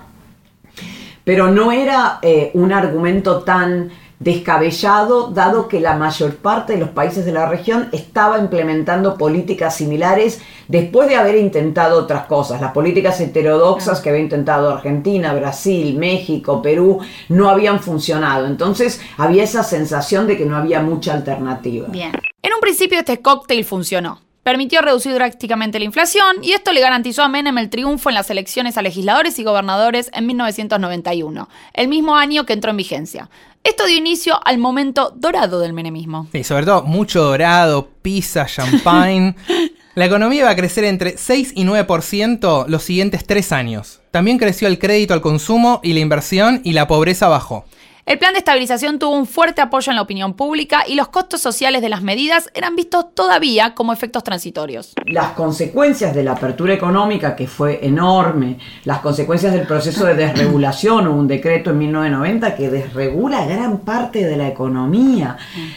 pero no era eh, un argumento tan descabellado, dado que la mayor parte de los países de la región estaba implementando políticas similares después de haber intentado otras cosas. Las políticas heterodoxas que había intentado Argentina, Brasil, México, Perú, no habían funcionado. Entonces había esa sensación de que no había mucha alternativa. Bien. En un principio este cóctel funcionó. Permitió reducir drásticamente la inflación y esto le garantizó a Menem el triunfo en las elecciones a legisladores y gobernadores en mil novecientos noventa y uno, el mismo año que entró en vigencia. Esto dio inicio al momento dorado del menemismo. Sí, sobre todo mucho dorado, pizza, champagne. La economía iba a crecer entre seis y nueve por ciento los siguientes tres años. También creció el crédito al consumo y la inversión, y la pobreza bajó. El plan de estabilización tuvo un fuerte apoyo en la opinión pública y los costos sociales de las medidas eran vistos todavía como efectos transitorios. Las consecuencias de la apertura económica, que fue enorme, las consecuencias del proceso de desregulación, hubo un decreto en mil novecientos noventa que desregula gran parte de la economía.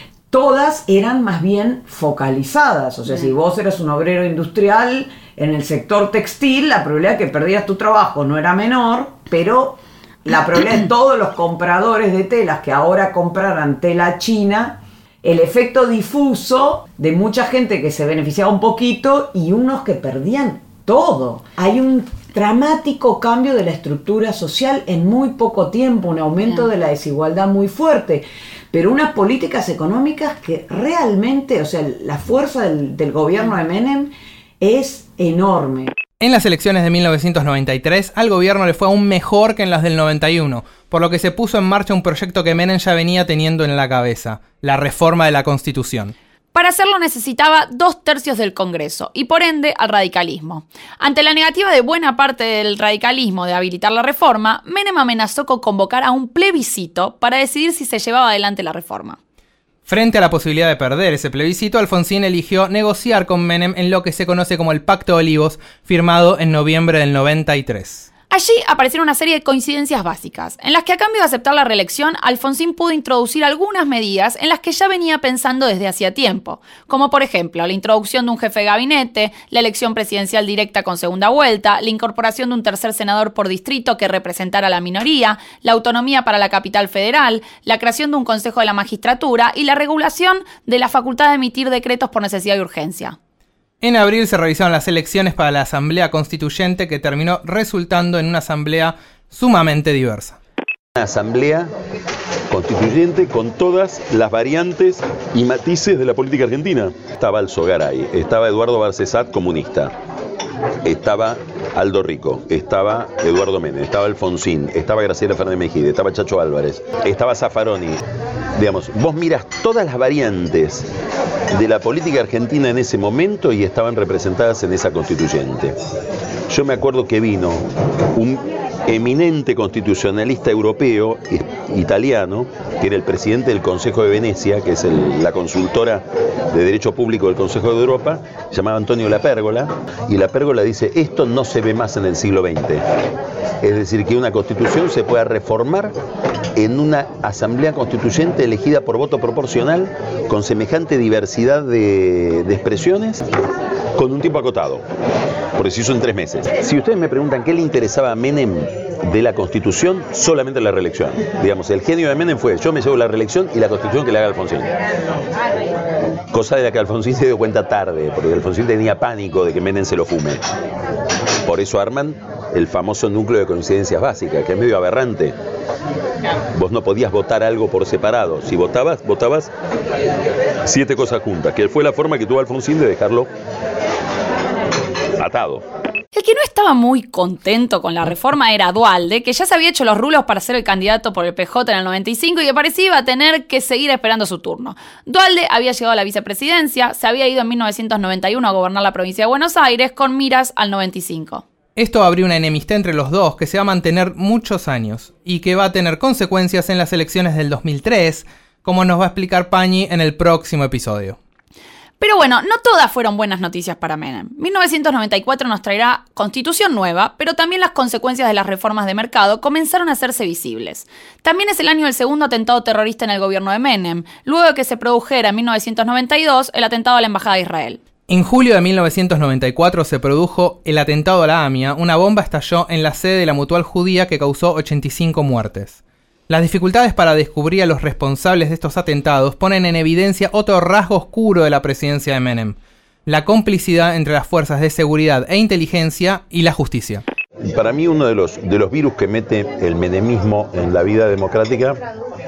Todas eran más bien focalizadas, o sea, si vos eras un obrero industrial en el sector textil, la probabilidad de que perdieras tu trabajo no era menor, pero la probabilidad de todos los compradores de telas que ahora compraran tela china, el efecto difuso de mucha gente que se beneficiaba un poquito y unos que perdían todo. Hay un dramático cambio de la estructura social en muy poco tiempo, un aumento de la desigualdad muy fuerte, pero unas políticas económicas que realmente, o sea, la fuerza del, del gobierno de Menem es enorme. En las elecciones de mil novecientos noventa y tres, al gobierno le fue aún mejor que en las del noventa y uno, por lo que se puso en marcha un proyecto que Menem ya venía teniendo en la cabeza, la reforma de la Constitución. Para hacerlo necesitaba dos tercios del Congreso y por ende al radicalismo. Ante la negativa de buena parte del radicalismo de habilitar la reforma, Menem amenazó con convocar a un plebiscito para decidir si se llevaba adelante la reforma. Frente a la posibilidad de perder ese plebiscito, Alfonsín eligió negociar con Menem en lo que se conoce como el Pacto de Olivos, firmado en noviembre del noventa y tres. Allí aparecieron una serie de coincidencias básicas, en las que a cambio de aceptar la reelección, Alfonsín pudo introducir algunas medidas en las que ya venía pensando desde hacía tiempo, como por ejemplo la introducción de un jefe de gabinete, la elección presidencial directa con segunda vuelta, la incorporación de un tercer senador por distrito que representara a la minoría, la autonomía para la capital federal, la creación de un consejo de la magistratura y la regulación de la facultad de emitir decretos por necesidad y urgencia. En abril se realizaron las elecciones para la Asamblea Constituyente, que terminó resultando en una asamblea sumamente diversa. Una asamblea constituyente con todas las variantes y matices de la política argentina. Estaba Alzogaray, estaba Eduardo Barcesat, comunista, estaba Aldo Rico, estaba Eduardo Menem, estaba Alfonsín, estaba Graciela Fernández Mejide, estaba Chacho Álvarez, estaba Zaffaroni. Digamos, vos miras todas las variantes de la política argentina en ese momento y estaban representadas en esa constituyente. Yo me acuerdo que vino un eminente constitucionalista europeo, italiano, que era el presidente del Consejo de Venecia, que es el, la consultora de Derecho Público del Consejo de Europa, se llamaba Antonio Lapérgola, y Lapérgola dice, esto no se ve más en el siglo veinte. Es decir, que una constitución se pueda reformar en una asamblea constituyente elegida por voto proporcional, con semejante diversidad de, de expresiones, con un tiempo acotado, porque se hizo en tres meses. Si ustedes me preguntan qué le interesaba a Menem de la Constitución, solamente la reelección. Digamos, el genio de Menem fue, yo me llevo la reelección y la Constitución que le haga Alfonsín. Cosa de la que Alfonsín se dio cuenta tarde, porque Alfonsín tenía pánico de que Menem se lo fume. Por eso arman el famoso núcleo de coincidencias básicas, que es medio aberrante. Vos no podías votar algo por separado. Si votabas, votabas siete cosas juntas, que fue la forma que tuvo Alfonsín de dejarlo atado. El que no estaba muy contento con la reforma era Duhalde, que ya se había hecho los rulos para ser el candidato por el P J en el noventa y cinco y que parecía iba a tener que seguir esperando su turno. Duhalde había llegado a la vicepresidencia, se había ido en mil novecientos noventa y uno a gobernar la provincia de Buenos Aires con miras al noventa y cinco. Esto abrió una enemistad entre los dos que se va a mantener muchos años y que va a tener consecuencias en las elecciones del dos mil tres, como nos va a explicar Pañi en el próximo episodio. Pero bueno, no todas fueron buenas noticias para Menem. mil novecientos noventa y cuatro nos traerá constitución nueva, pero también las consecuencias de las reformas de mercado comenzaron a hacerse visibles. También es el año del segundo atentado terrorista en el gobierno de Menem, luego de que se produjera en mil novecientos noventa y dos el atentado a la Embajada de Israel. En julio de mil novecientos noventa y cuatro se produjo el atentado a la AMIA. Una bomba estalló en la sede de la Mutual Judía que causó ochenta y cinco muertes. Las dificultades para descubrir a los responsables de estos atentados ponen en evidencia otro rasgo oscuro de la presidencia de Menem: la complicidad entre las fuerzas de seguridad e inteligencia y la justicia. Para mí uno de los, de los virus que mete el menemismo en la vida democrática,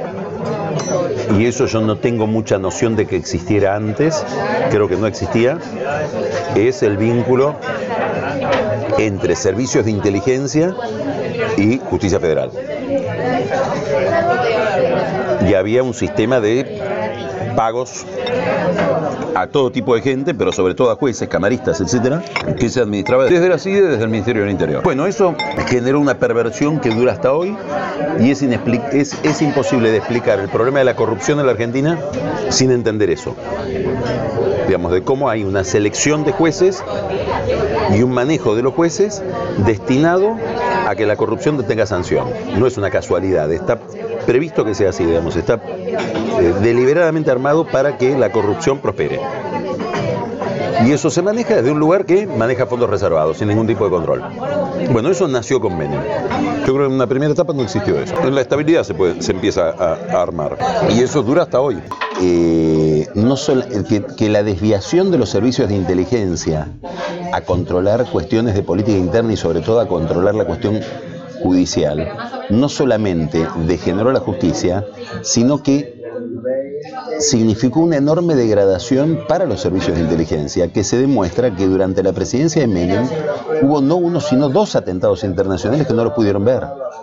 y eso yo no tengo mucha noción de que existiera antes, creo que no existía, es el vínculo entre servicios de inteligencia y justicia federal. Y había un sistema de pagos a todo tipo de gente, pero sobre todo a jueces, camaristas, etcétera, que se administraba desde la C I D E, desde el Ministerio del Interior. Bueno, eso generó una perversión que dura hasta hoy y es, es, es imposible de explicar el problema de la corrupción en la Argentina sin entender eso. Digamos, de cómo hay una selección de jueces y un manejo de los jueces destinado a que la corrupción tenga sanción. No es una casualidad, está previsto que sea así, digamos, está eh, deliberadamente armado para que la corrupción prospere. Y eso se maneja desde un lugar que maneja fondos reservados, sin ningún tipo de control. Bueno, eso nació con Menem. Yo creo que en una primera etapa no existió eso. En la estabilidad se, puede, se empieza a, a armar. Y eso dura hasta hoy. Eh, no solo, que, que la desviación de los servicios de inteligencia a controlar cuestiones de política interna y sobre todo a controlar la cuestión judicial, no solamente degeneró la justicia, sino que significó una enorme degradación para los servicios de inteligencia, que se demuestra que durante la presidencia de Menem hubo no uno sino dos atentados internacionales que no los pudieron ver.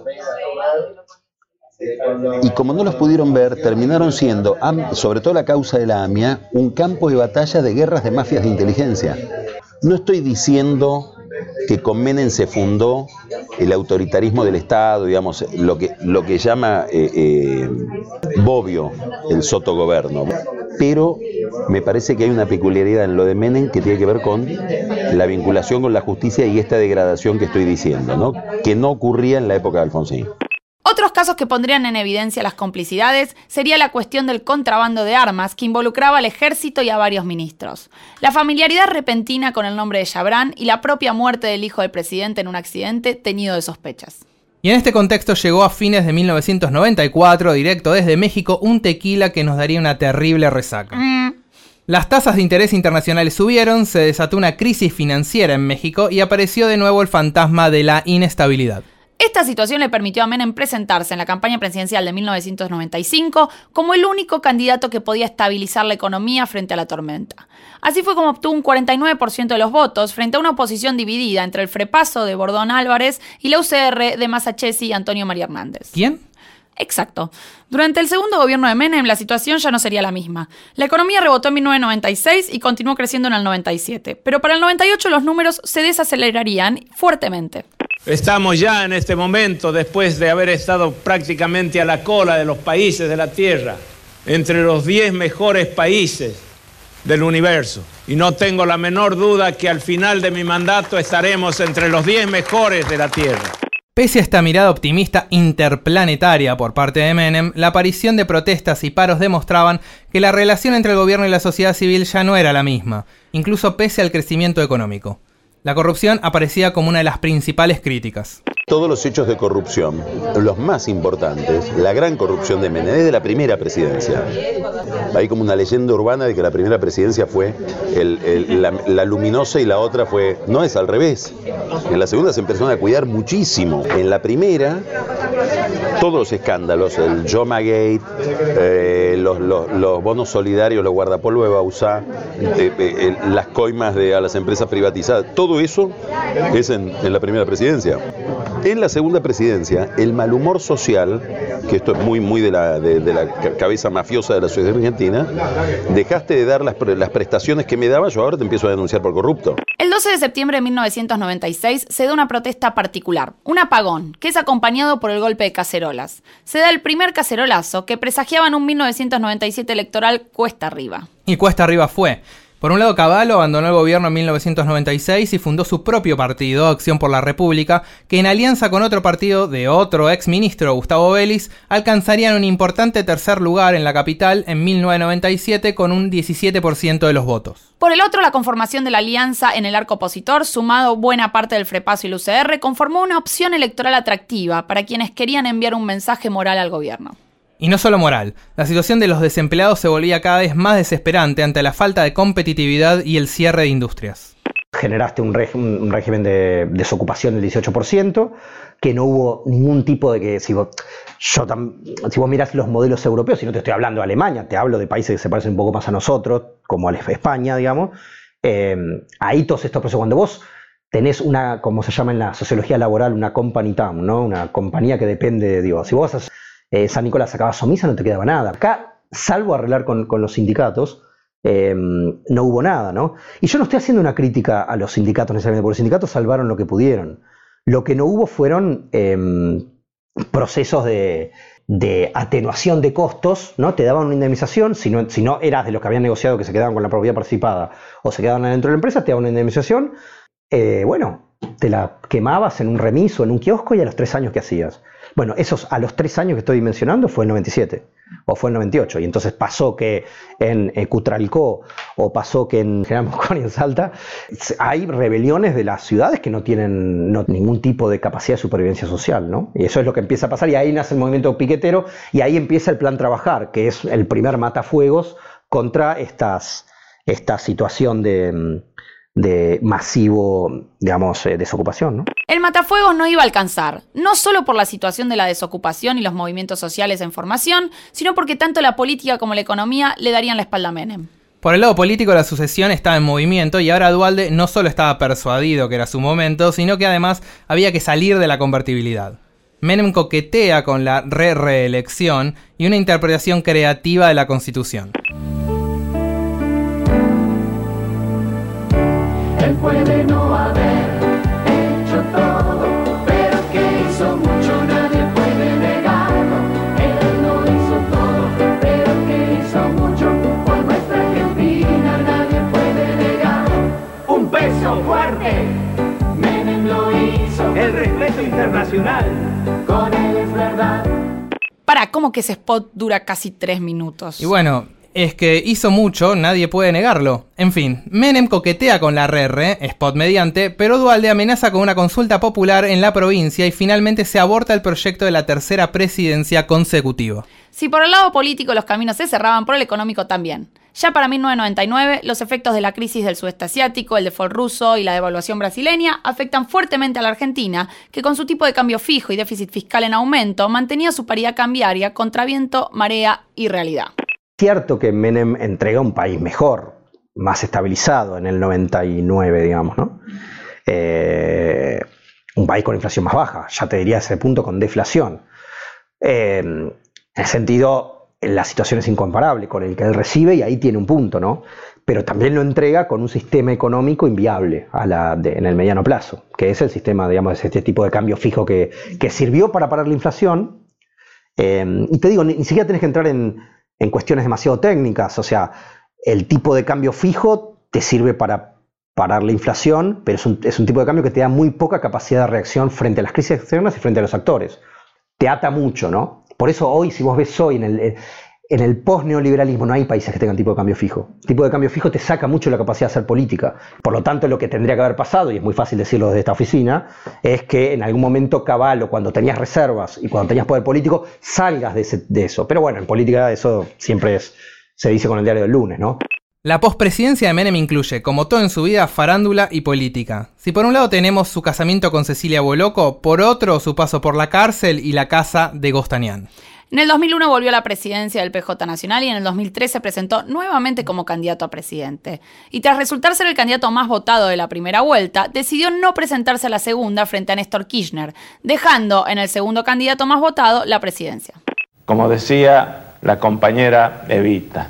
Y como no los pudieron ver, terminaron siendo, sobre todo la causa de la AMIA, un campo de batalla de guerras de mafias de inteligencia. No estoy diciendo que con Menem se fundó el autoritarismo del Estado, digamos, lo que, lo que llama eh, eh, Bobbio el sotogoberno. Pero me parece que hay una peculiaridad en lo de Menem que tiene que ver con la vinculación con la justicia y esta degradación que estoy diciendo, ¿no? Que no ocurría en la época de Alfonsín. Otros casos que pondrían en evidencia las complicidades sería la cuestión del contrabando de armas que involucraba al ejército y a varios ministros, la familiaridad repentina con el nombre de Chabrán y la propia muerte del hijo del presidente en un accidente teñido de sospechas. Y en este contexto llegó a fines de mil novecientos noventa y cuatro, directo desde México, un tequila que nos daría una terrible resaca. Mm. Las tasas de interés internacionales subieron, se desató una crisis financiera en México y apareció de nuevo el fantasma de la inestabilidad. Esta situación le permitió a Menem presentarse en la campaña presidencial de mil novecientos noventa y cinco como el único candidato que podía estabilizar la economía frente a la tormenta. Así fue como obtuvo un cuarenta y nueve por ciento de los votos frente a una oposición dividida entre el Frepaso de Bordón Álvarez y la U C R de Masachesi y Antonio María Hernández. ¿Quién? Exacto. Durante el segundo gobierno de Menem, la situación ya no sería la misma. La economía rebotó en mil novecientos noventa y seis y continuó creciendo en el noventa y siete. Pero para el noventa y ocho los números se desacelerarían fuertemente. Estamos ya en este momento, después de haber estado prácticamente a la cola de los países de la Tierra, entre los diez mejores países del universo. Y no tengo la menor duda que al final de mi mandato estaremos entre los diez mejores de la Tierra. Pese a esta mirada optimista interplanetaria por parte de Menem, la aparición de protestas y paros demostraban que la relación entre el gobierno y la sociedad civil ya no era la misma, incluso pese al crecimiento económico. La corrupción aparecía como una de las principales críticas. Todos los hechos de corrupción, los más importantes, la gran corrupción de Menem, desde la primera presidencia. Hay como una leyenda urbana de que la primera presidencia fue el, el, la, la luminosa y la otra fue... No, es al revés. En la segunda se empezaron a cuidar muchísimo. En la primera, todos los escándalos, el Jomagate, eh, los, los, los bonos solidarios, los guardapolvo de Bauzá, eh, eh, las coimas de, a las empresas privatizadas, todo eso es en, en la primera presidencia. En la segunda presidencia, el mal humor social, que esto es muy, muy de la, de, de la cabeza mafiosa de la sociedad argentina, dejaste de dar las, las prestaciones que me daba, yo ahora te empiezo a denunciar por corrupto. El doce de septiembre de mil novecientos noventa y seis se da una protesta particular, un apagón, que es acompañado por el golpe de cacerolas. Se da el primer cacerolazo que presagiaban un mil novecientos noventa y siete electoral cuesta arriba. Y cuesta arriba fue. Por un lado, Cavallo abandonó el gobierno en mil novecientos noventa y seis y fundó su propio partido, Acción por la República, que en alianza con otro partido de otro exministro, Gustavo Vélez, alcanzarían un importante tercer lugar en la capital en mil novecientos noventa y siete con un diecisiete por ciento de los votos. Por el otro, la conformación de la alianza en el arco opositor, sumado buena parte del Frepaso y el U C R, conformó una opción electoral atractiva para quienes querían enviar un mensaje moral al gobierno. Y no solo moral, la situación de los desempleados se volvía cada vez más desesperante ante la falta de competitividad y el cierre de industrias. Generaste un, reg- un régimen de desocupación del dieciocho por ciento, que no hubo ningún tipo de que, si vos, yo tam, si vos mirás los modelos europeos, si no te estoy hablando de Alemania, te hablo de países que se parecen un poco más a nosotros, como a España, digamos, eh, ahí todos estos procesos, cuando vos tenés una, como se llama en la sociología laboral, una company town, ¿no? Una compañía que depende, digo, si vos vas a Eh, San Nicolás sacaba Somisa, no te quedaba nada. Acá salvo arreglar con, con los sindicatos, eh, no hubo nada, ¿no? Y yo no estoy haciendo una crítica a los sindicatos necesariamente, porque los sindicatos salvaron lo que pudieron. Lo que no hubo fueron eh, procesos de, de atenuación de costos, ¿no? Te daban una indemnización, si no, si no eras de los que habían negociado que se quedaban con la propiedad participada o se quedaban dentro de la empresa, te daban una indemnización, eh, bueno, te la quemabas en un remis o en un kiosco y a los tres años que hacías. Bueno, esos a los tres años que estoy mencionando fue el noventa y siete o fue el noventa y ocho, y entonces pasó que en eh, Cutralcó o pasó que en General Mosconi, en Salta, hay rebeliones de las ciudades que no tienen no, ningún tipo de capacidad de supervivencia social, ¿no? Y eso es lo que empieza a pasar, y ahí nace el movimiento piquetero, y ahí empieza el Plan Trabajar, que es el primer matafuegos contra estas, esta situación de... de masivo, digamos, eh, desocupación, ¿no? El matafuegos no iba a alcanzar, no solo por la situación de la desocupación y los movimientos sociales en formación, sino porque tanto la política como la economía le darían la espalda a Menem. Por el lado político, la sucesión estaba en movimiento y ahora Duhalde no solo estaba persuadido que era su momento, sino que además había que salir de la convertibilidad. Menem coquetea con la re-reelección y una interpretación creativa de la Constitución. Él puede no haber hecho todo, pero que hizo mucho nadie puede negarlo. Él no hizo todo, pero que hizo mucho por nuestra Argentina nadie puede negar. Un peso fuerte, Menem lo hizo. El respeto internacional, con él es verdad. Pará, ¿cómo que ese spot dura casi tres minutos? Y bueno... es que hizo mucho, nadie puede negarlo. En fin, Menem coquetea con la R R, spot mediante, pero Duhalde amenaza con una consulta popular en la provincia y finalmente se aborta el proyecto de la tercera presidencia consecutiva. Si por el lado político los caminos se cerraban, por el económico también. Ya para mil novecientos noventa y nueve, los efectos de la crisis del sudeste asiático, el default ruso y la devaluación brasileña afectan fuertemente a la Argentina, que con su tipo de cambio fijo y déficit fiscal en aumento, mantenía su paridad cambiaria contra viento, marea y realidad. Cierto que Menem entrega un país mejor, más estabilizado en el noventa y nueve, digamos, ¿no? Eh, un país con inflación más baja, ya te diría a ese punto con deflación. Eh, en el sentido, la situación es incomparable con el que él recibe y ahí tiene un punto, ¿no? Pero también lo entrega con un sistema económico inviable a la de, en el mediano plazo, que es el sistema, digamos, de este tipo de cambio fijo que, que sirvió para parar la inflación. Eh, y te digo, ni, ni siquiera tenés que entrar en... en cuestiones demasiado técnicas, o sea, el tipo de cambio fijo te sirve para parar la inflación, pero es un, es un tipo de cambio que te da muy poca capacidad de reacción frente a las crisis externas y frente a los actores. Te ata mucho, ¿no? Por eso hoy, si vos ves hoy en el, en el post-neoliberalismo, no hay países que tengan tipo de cambio fijo. El tipo de cambio fijo te saca mucho la capacidad de hacer política. Por lo tanto, lo que tendría que haber pasado, y es muy fácil decirlo desde esta oficina, es que en algún momento cabal, cuando tenías reservas y cuando tenías poder político, salgas de, ese, de eso. Pero bueno, en política eso siempre es, se dice con el diario del lunes, ¿no? La pospresidencia de Menem incluye, como todo en su vida, farándula y política. Si por un lado tenemos su casamiento con Cecilia Boloco, por otro su paso por la cárcel y la casa de Gostanián. En el dos mil uno volvió a la presidencia del P J Nacional y en el dos mil tres se presentó nuevamente como candidato a presidente. Y tras resultar ser el candidato más votado de la primera vuelta, decidió no presentarse a la segunda frente a Néstor Kirchner, dejando en el segundo candidato más votado la presidencia. Como decía la compañera Evita,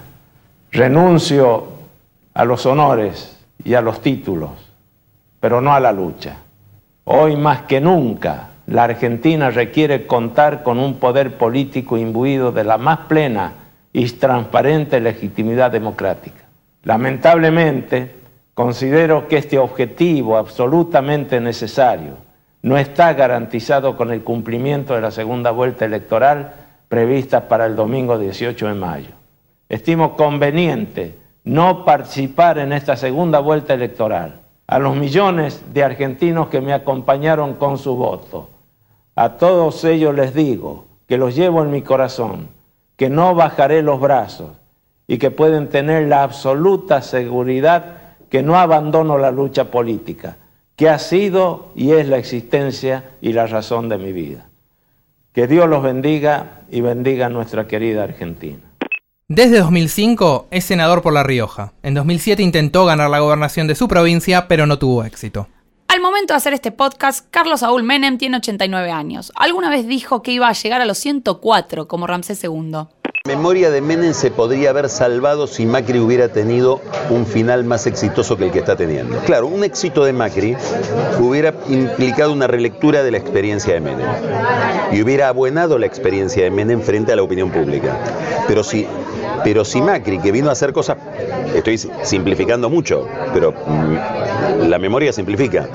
renuncio a los honores y a los títulos, pero no a la lucha. Hoy más que nunca, la Argentina requiere contar con un poder político imbuido de la más plena y transparente legitimidad democrática. Lamentablemente, considero que este objetivo absolutamente necesario no está garantizado con el cumplimiento de la segunda vuelta electoral prevista para el domingo dieciocho de mayo. Estimo conveniente no participar en esta segunda vuelta electoral. A los millones de argentinos que me acompañaron con su voto, a todos ellos les digo que los llevo en mi corazón, que no bajaré los brazos y que pueden tener la absoluta seguridad que no abandono la lucha política, que ha sido y es la existencia y la razón de mi vida. Que Dios los bendiga y bendiga a nuestra querida Argentina. Desde dos mil cinco es senador por La Rioja. En dos mil siete intentó ganar la gobernación de su provincia, pero no tuvo éxito. Al momento de hacer este podcast, Carlos Saúl Menem tiene ochenta y nueve años. Alguna vez dijo que iba a llegar a los ciento cuatro como Ramsés segundo. La memoria de Menem se podría haber salvado si Macri hubiera tenido un final más exitoso que el que está teniendo. Claro, un éxito de Macri hubiera implicado una relectura de la experiencia de Menem y hubiera abuenado la experiencia de Menem frente a la opinión pública. Pero si, pero si Macri, que vino a hacer cosas, estoy simplificando mucho, pero mm, la memoria simplifica.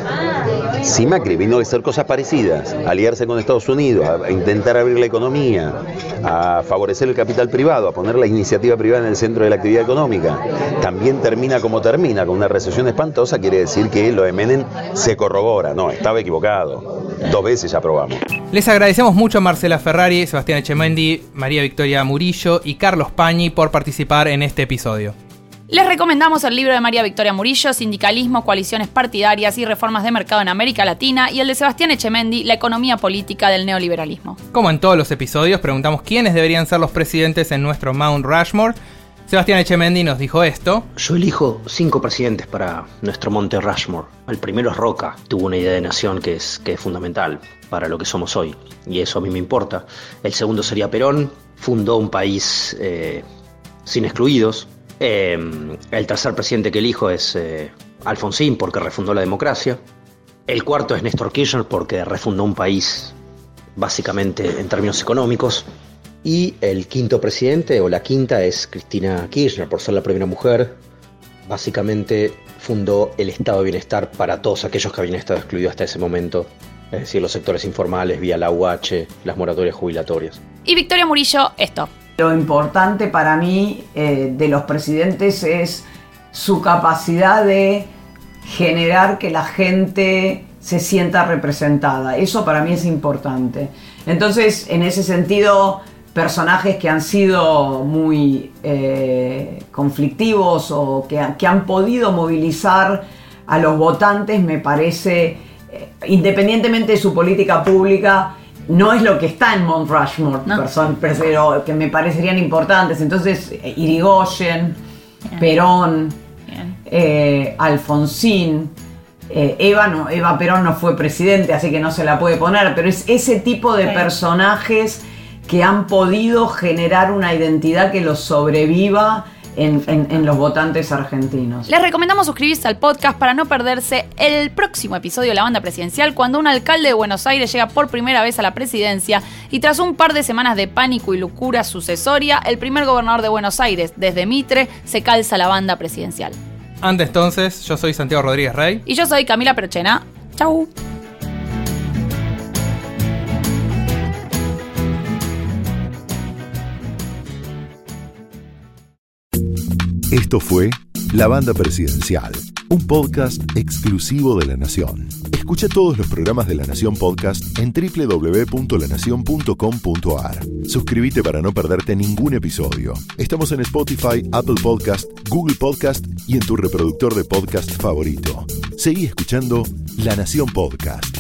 Si Macri vino a hacer cosas parecidas, a aliarse con Estados Unidos, a intentar abrir la economía, a favorecer el capital privado, a poner la iniciativa privada en el centro de la actividad económica, también termina como termina, con una recesión espantosa, quiere decir que lo de Menem se corrobora. No, estaba equivocado. Dos veces ya probamos. Les agradecemos mucho a Marcela Ferrari, Sebastián Echemendy, María Victoria Murillo y Carlos Pañi por participar en este episodio. Les recomendamos el libro de María Victoria Murillo, Sindicalismo, Coaliciones Partidarias y Reformas de Mercado en América Latina, y el de Sebastián Echemendy, La economía política del neoliberalismo. Como en todos los episodios, preguntamos quiénes deberían ser los presidentes en nuestro Mount Rushmore. Sebastián Echemendy nos dijo esto. Yo elijo cinco presidentes para nuestro Monte Rushmore. El primero es Roca. Tuvo una idea de nación que es, que es fundamental para lo que somos hoy, y eso a mí me importa. El segundo sería Perón. Fundó un país eh, sin excluidos. Eh, el tercer presidente que elijo es eh, Alfonsín, porque refundó la democracia. El cuarto es Néstor Kirchner, porque refundó un país básicamente en términos económicos. Y el quinto presidente, o la quinta, es Cristina Kirchner, por ser la primera mujer. Básicamente fundó el estado de bienestar para todos aquellos que habían estado excluidos hasta ese momento, es decir, los sectores informales, vía la U H, las moratorias jubilatorias. Y Victoria Murillo, esto. Lo importante para mí eh, de los presidentes es su capacidad de generar que la gente se sienta representada. Eso para mí es importante. Entonces, en ese sentido, personajes que han sido muy eh, conflictivos o que, que han podido movilizar a los votantes, me parece, eh, independientemente de su política pública, no es lo que está en Mount Rushmore, no. person, pero que me parecerían importantes. Entonces, Irigoyen, Bien. Perón, Bien. Eh, Alfonsín, eh, Eva, no, Eva Perón no fue presidente, así que no se la puede poner, pero es ese tipo de sí. personajes que han podido generar una identidad que los sobreviva En, en, en los votantes argentinos. Les recomendamos suscribirse al podcast para no perderse el próximo episodio de La Banda Presidencial, cuando un alcalde de Buenos Aires llega por primera vez a la presidencia y tras un par de semanas de pánico y locura sucesoria, el primer gobernador de Buenos Aires, desde Mitre, se calza la banda presidencial. Antes entonces, yo soy Santiago Rodríguez Rey. Y yo soy Camila Perochena. Chau. Esto fue La Banda Presidencial, un podcast exclusivo de La Nación. Escucha todos los programas de La Nación Podcast en doble u doble u doble u punto la nación punto com punto a r. Suscríbete para no perderte ningún episodio. Estamos en Spotify, Apple Podcast, Google Podcast y en tu reproductor de podcast favorito. Seguí escuchando La Nación Podcast.